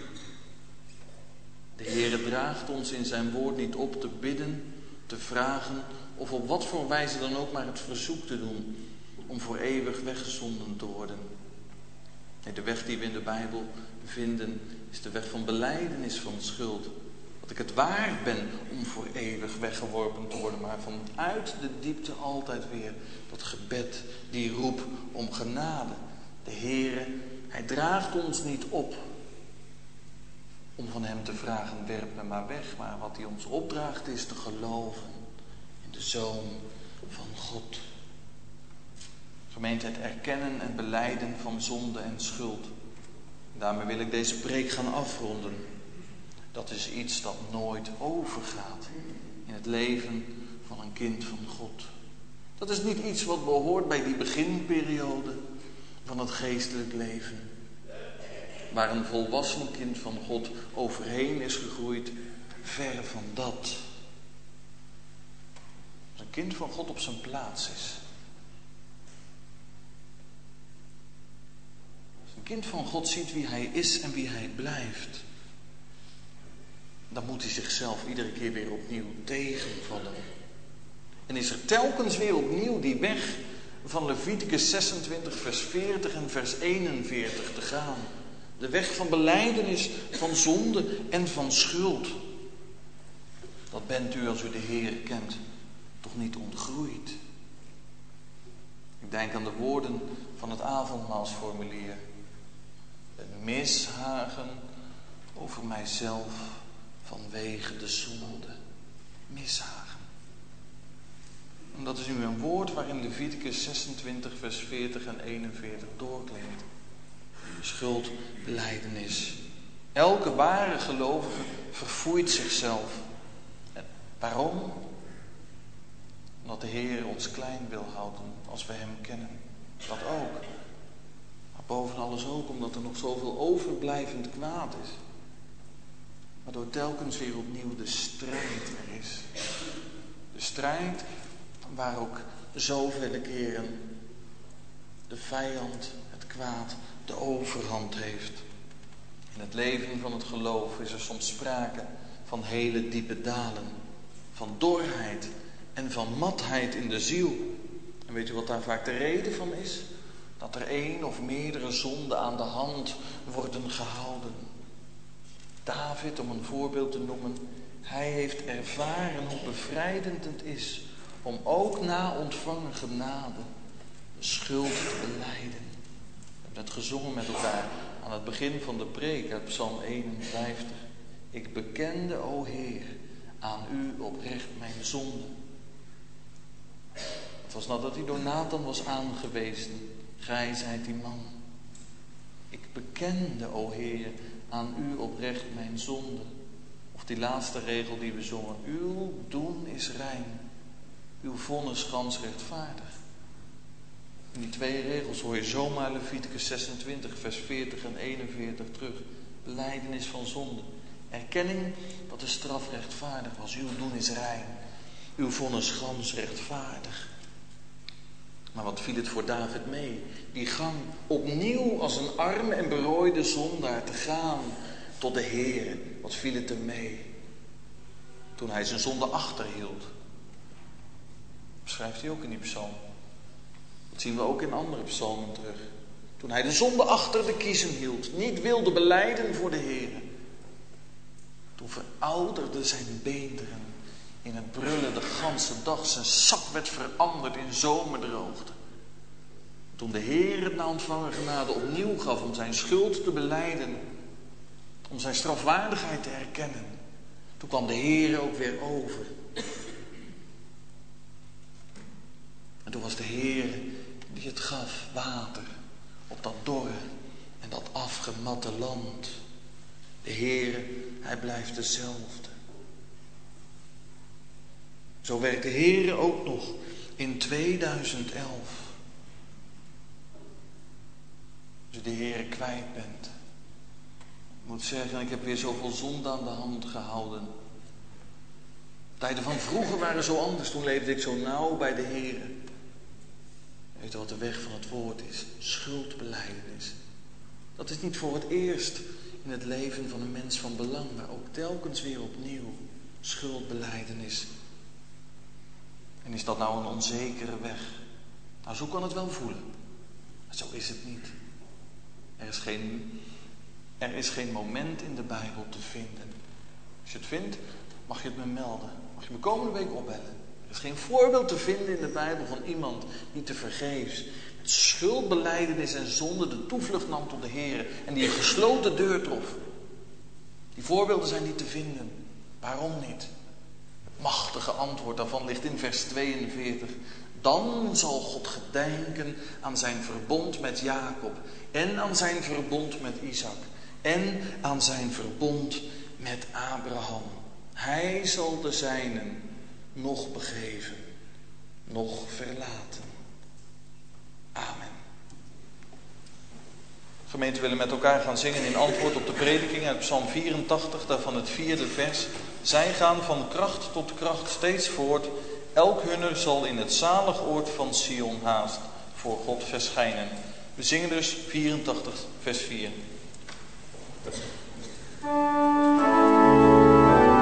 De Heere draagt ons in zijn woord niet op te bidden, te vragen of op wat voor wijze dan ook maar het verzoek te doen om voor eeuwig weggezonden te worden. Nee, de weg die we in de Bijbel vinden is de weg van belijdenis van schuld. Dat ik het waard ben om voor eeuwig weggeworpen te worden, maar vanuit de diepte altijd weer dat gebed, die roep om genade. De Heere, hij draagt ons niet op om van hem te vragen, werp me maar weg. Maar wat hij ons opdraagt is te geloven in de Zoon van God. Gemeente, het erkennen en belijden van zonde en schuld. Daarmee wil ik deze preek gaan afronden. Dat is iets dat nooit overgaat in het leven van een kind van God. Dat is niet iets wat behoort bij die beginperiode van het geestelijk leven. Waar een volwassen kind van God overheen is gegroeid, ver van dat. Als een kind van God op zijn plaats is. Als een kind van God ziet wie hij is en wie hij blijft. dan moet hij zichzelf iedere keer weer opnieuw tegenvallen. En is er telkens weer opnieuw die weg van Leviticus 26 vers 40 en vers 41 te gaan. De weg van belijdenis, van zonde en van schuld. Dat bent u als u de Heer kent toch niet ontgroeid. Ik denk aan de woorden van het avondmaalsformulier. Een mishagen over mijzelf vanwege de zonde. Mishagen. En dat is nu een woord waarin Leviticus 26 vers 40 en 41 doorklinkt. Schuldbelijdenis. Elke ware gelovige verfoeit zichzelf. En waarom? Omdat de Heer ons klein wil houden als we Hem kennen. Dat ook. Maar boven alles ook omdat er nog zoveel overblijvend kwaad is. Waardoor telkens weer opnieuw de strijd er is. De strijd waar ook zoveel keren de vijand, het kwaad, de overhand heeft. In het leven van het geloof is er soms sprake van hele diepe dalen. Van dorheid en van matheid in de ziel. En weet u wat daar vaak de reden van is? Dat er één of meerdere zonden aan de hand worden gehouden. David, om een voorbeeld te noemen, hij heeft ervaren hoe bevrijdend het is om ook na ontvangen genade de schuld te belijden. We hebben het gezongen met elkaar aan het begin van de preek uit Psalm 51. Ik bekende, o Heer, aan u oprecht mijn zonde. Het was nadat hij door Nathan was aangewezen. Gij zijt die man. Ik bekende, o Heer, aan u oprecht mijn zonde. Of die laatste regel die we zongen. Uw doen is rein. Uw vonnis gans rechtvaardig. In die twee regels hoor je zomaar Leviticus 26 vers 40 en 41 terug. Belijdenis van zonde. Erkenning dat de straf rechtvaardig was. Uw doen is rein. Uw vonnis gans rechtvaardig. Maar wat viel het voor David mee? Die gang opnieuw als een arme en berooide zondaar te gaan tot de Heer. Wat viel het hem mee? Toen hij zijn zonde achterhield. Beschrijft hij ook in die psalm. Dat zien we ook in andere psalmen terug. Toen hij de zonde achter de kiezen hield. Niet wilde belijden voor de Heer. Toen verouderde zijn beenderen in het brullen de ganse dag. Zijn sap werd veranderd in zomerdroogte. Toen de Heer het na ontvangen genade opnieuw gaf om zijn schuld te belijden. Om zijn strafwaardigheid te erkennen. Toen kwam de Heer ook weer over. En toen was de Heer die het gaf, water, op dat dorre en dat afgematte land. De Heer, hij blijft dezelfde. Zo werkt de Heer ook nog in 2011. Als u de Heer kwijt bent. Ik moet zeggen, ik heb weer zoveel zonde aan de hand gehouden. Tijden van vroeger waren zo anders. Toen leefde ik zo nauw bij de Heer. Weet u wat de weg van het woord is? Schuldbelijdenis. Dat is niet voor het eerst in het leven van een mens van belang, maar ook telkens weer opnieuw schuldbelijdenis. En is dat nou een onzekere weg? Nou, zo kan het wel voelen. Maar zo is het niet. Er is geen moment in de Bijbel te vinden. Als je het vindt, mag je het me melden. Mag je me komende week opbellen. Er is geen voorbeeld te vinden in de Bijbel van iemand die tevergeefs met schuldbelijdenis en zonde de toevlucht nam tot de Heer en die een gesloten deur trof. Die voorbeelden zijn niet te vinden. Waarom niet? Het machtige antwoord daarvan ligt in vers 42. Dan zal God gedenken aan zijn verbond met Jacob en aan zijn verbond met Isaac en aan zijn verbond met Abraham. Hij zal de zijnen nog begeven, nog verlaten. Amen. Gemeente, willen met elkaar gaan zingen in antwoord op de prediking uit Psalm 84, daarvan het 4e vers. Zij gaan van kracht tot kracht steeds voort. Elk hunner zal in het zalig oord van Sion haast voor God verschijnen. We zingen dus 84 vers 4.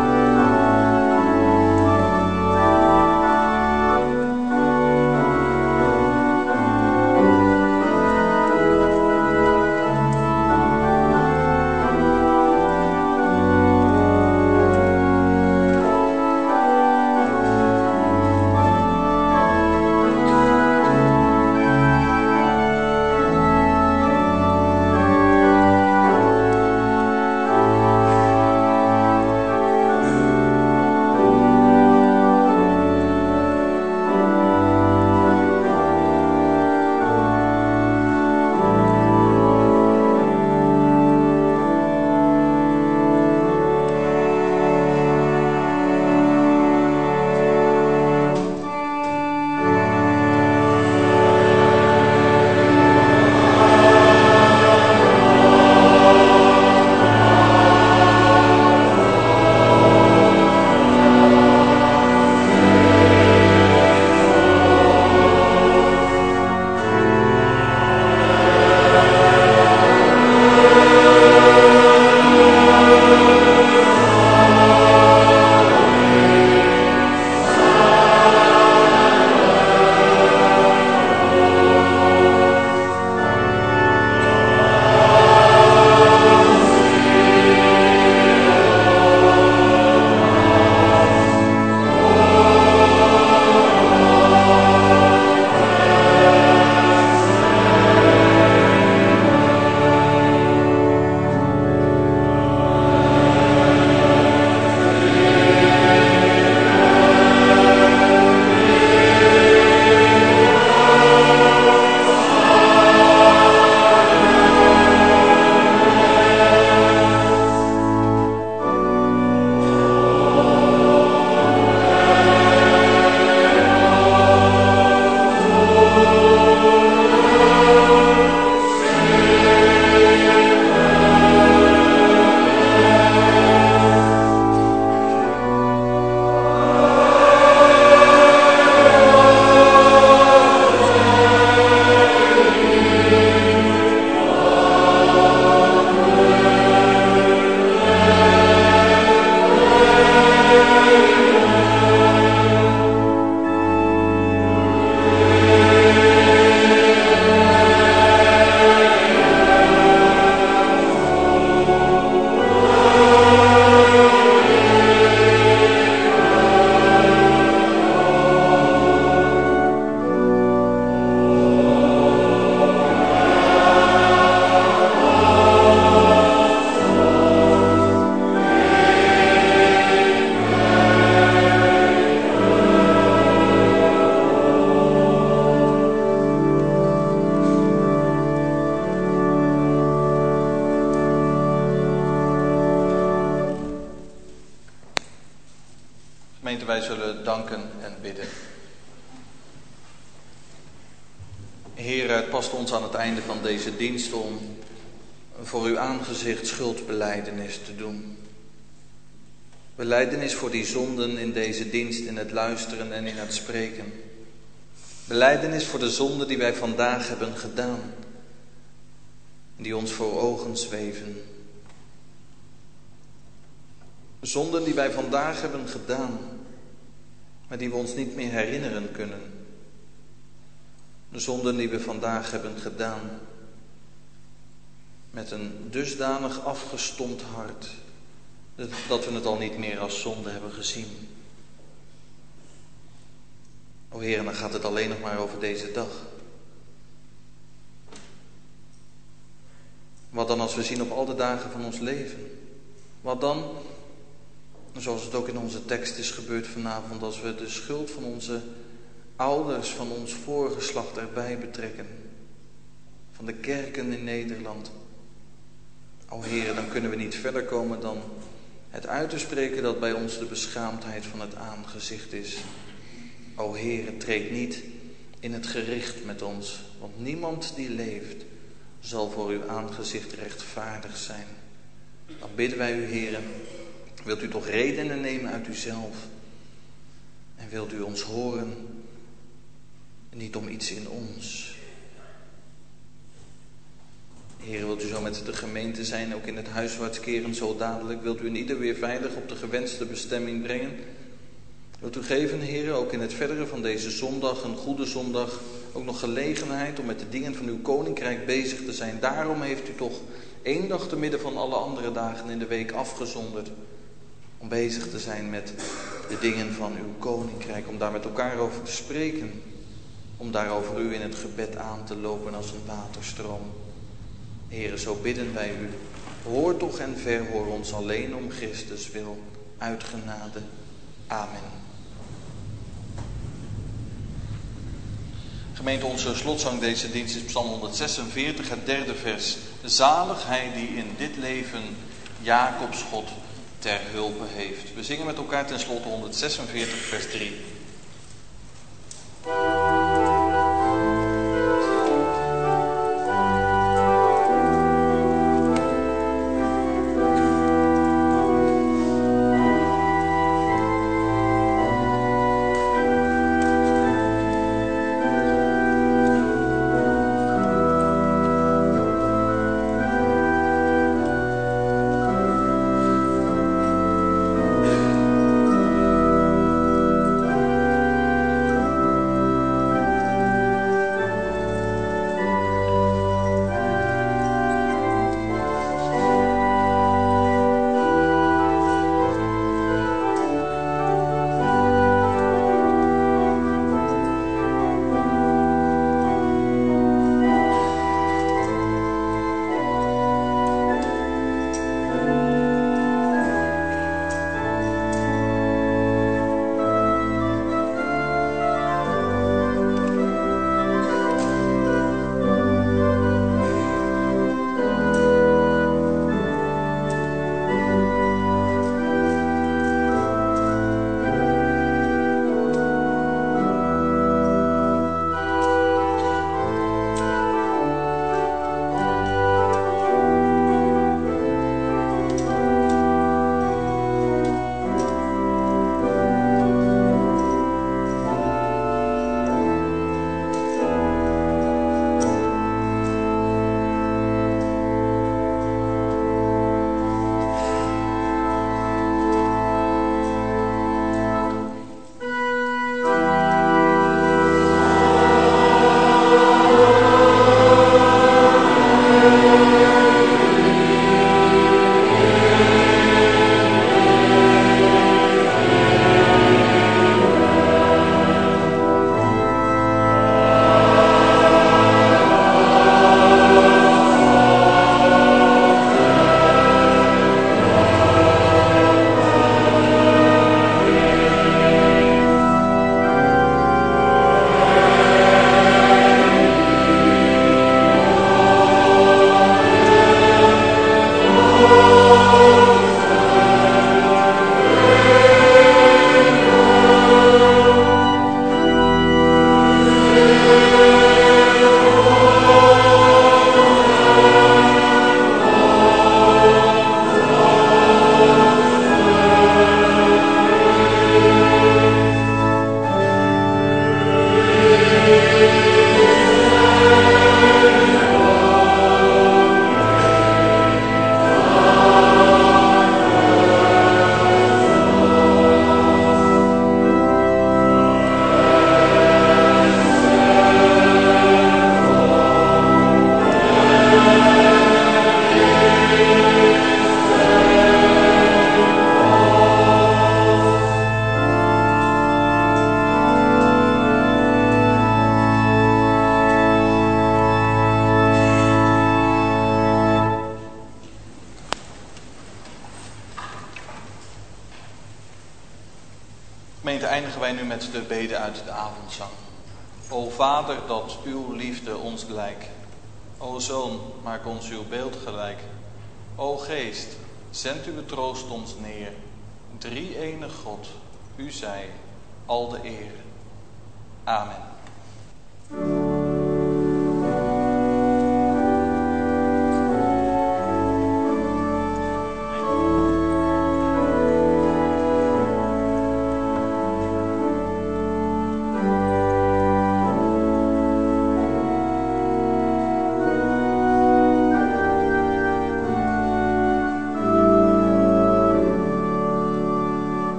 Gemeente, wij zullen danken en bidden. Heer, het past ons aan het einde van deze dienst om voor uw aangezicht schuldbelijdenis te doen. Belijdenis voor die zonden in deze dienst, in het luisteren en in het spreken. Belijdenis voor de zonden die wij vandaag hebben gedaan, die ons voor ogen zweven. Zonden die wij vandaag hebben gedaan, maar die we ons niet meer herinneren kunnen. De zonden die we vandaag hebben gedaan, met een dusdanig afgestompt hart, dat we het al niet meer als zonde hebben gezien. O Heer, en dan gaat het alleen nog maar over deze dag. Wat dan als we zien op al de dagen van ons leven? Wat dan, zoals het ook in onze tekst is gebeurd vanavond, als we de schuld van onze ouders, van ons voorgeslacht erbij betrekken, van de kerken in Nederland. O Heer, dan kunnen we niet verder komen dan het uit te spreken dat bij ons de beschaamdheid van het aangezicht is. O Heer, treed niet in het gericht met ons, want niemand die leeft zal voor uw aangezicht rechtvaardig zijn. Dan bidden wij u, Heer, wilt u toch redenen nemen uit uzelf en wilt u ons horen, niet om iets in ons. Heer, wilt u zo met de gemeente zijn, ook in het huiswaarts keren zo dadelijk. Wilt u een ieder weer veilig op de gewenste bestemming brengen. Wilt u geven, Heer, ook in het verdere van deze zondag, een goede zondag, ook nog gelegenheid om met de dingen van uw koninkrijk bezig te zijn. Daarom heeft u toch 1 dag te midden van alle andere dagen in de week afgezonderd. Om bezig te zijn met de dingen van uw koninkrijk. Om daar met elkaar over te spreken. Om daarover u in het gebed aan te lopen als een waterstroom. Heere, zo bidden wij u. Hoor toch en verhoor ons alleen om Christus wil. Uit genade. Amen. Gemeente, onze slotzang deze dienst is Psalm 146, het 3e vers. Zalig hij die in dit leven Jacobs God ter hulpe heeft. We zingen met elkaar ten slotte 146 vers 3. gemeente eindigen wij nu met de bede uit de avondzang. O Vader, dat uw liefde ons gelijk. O Zoon, maak ons uw beeld gelijk. O Geest, zend uw troost ons neer. Drie-enig God, u zij al de eer. Amen.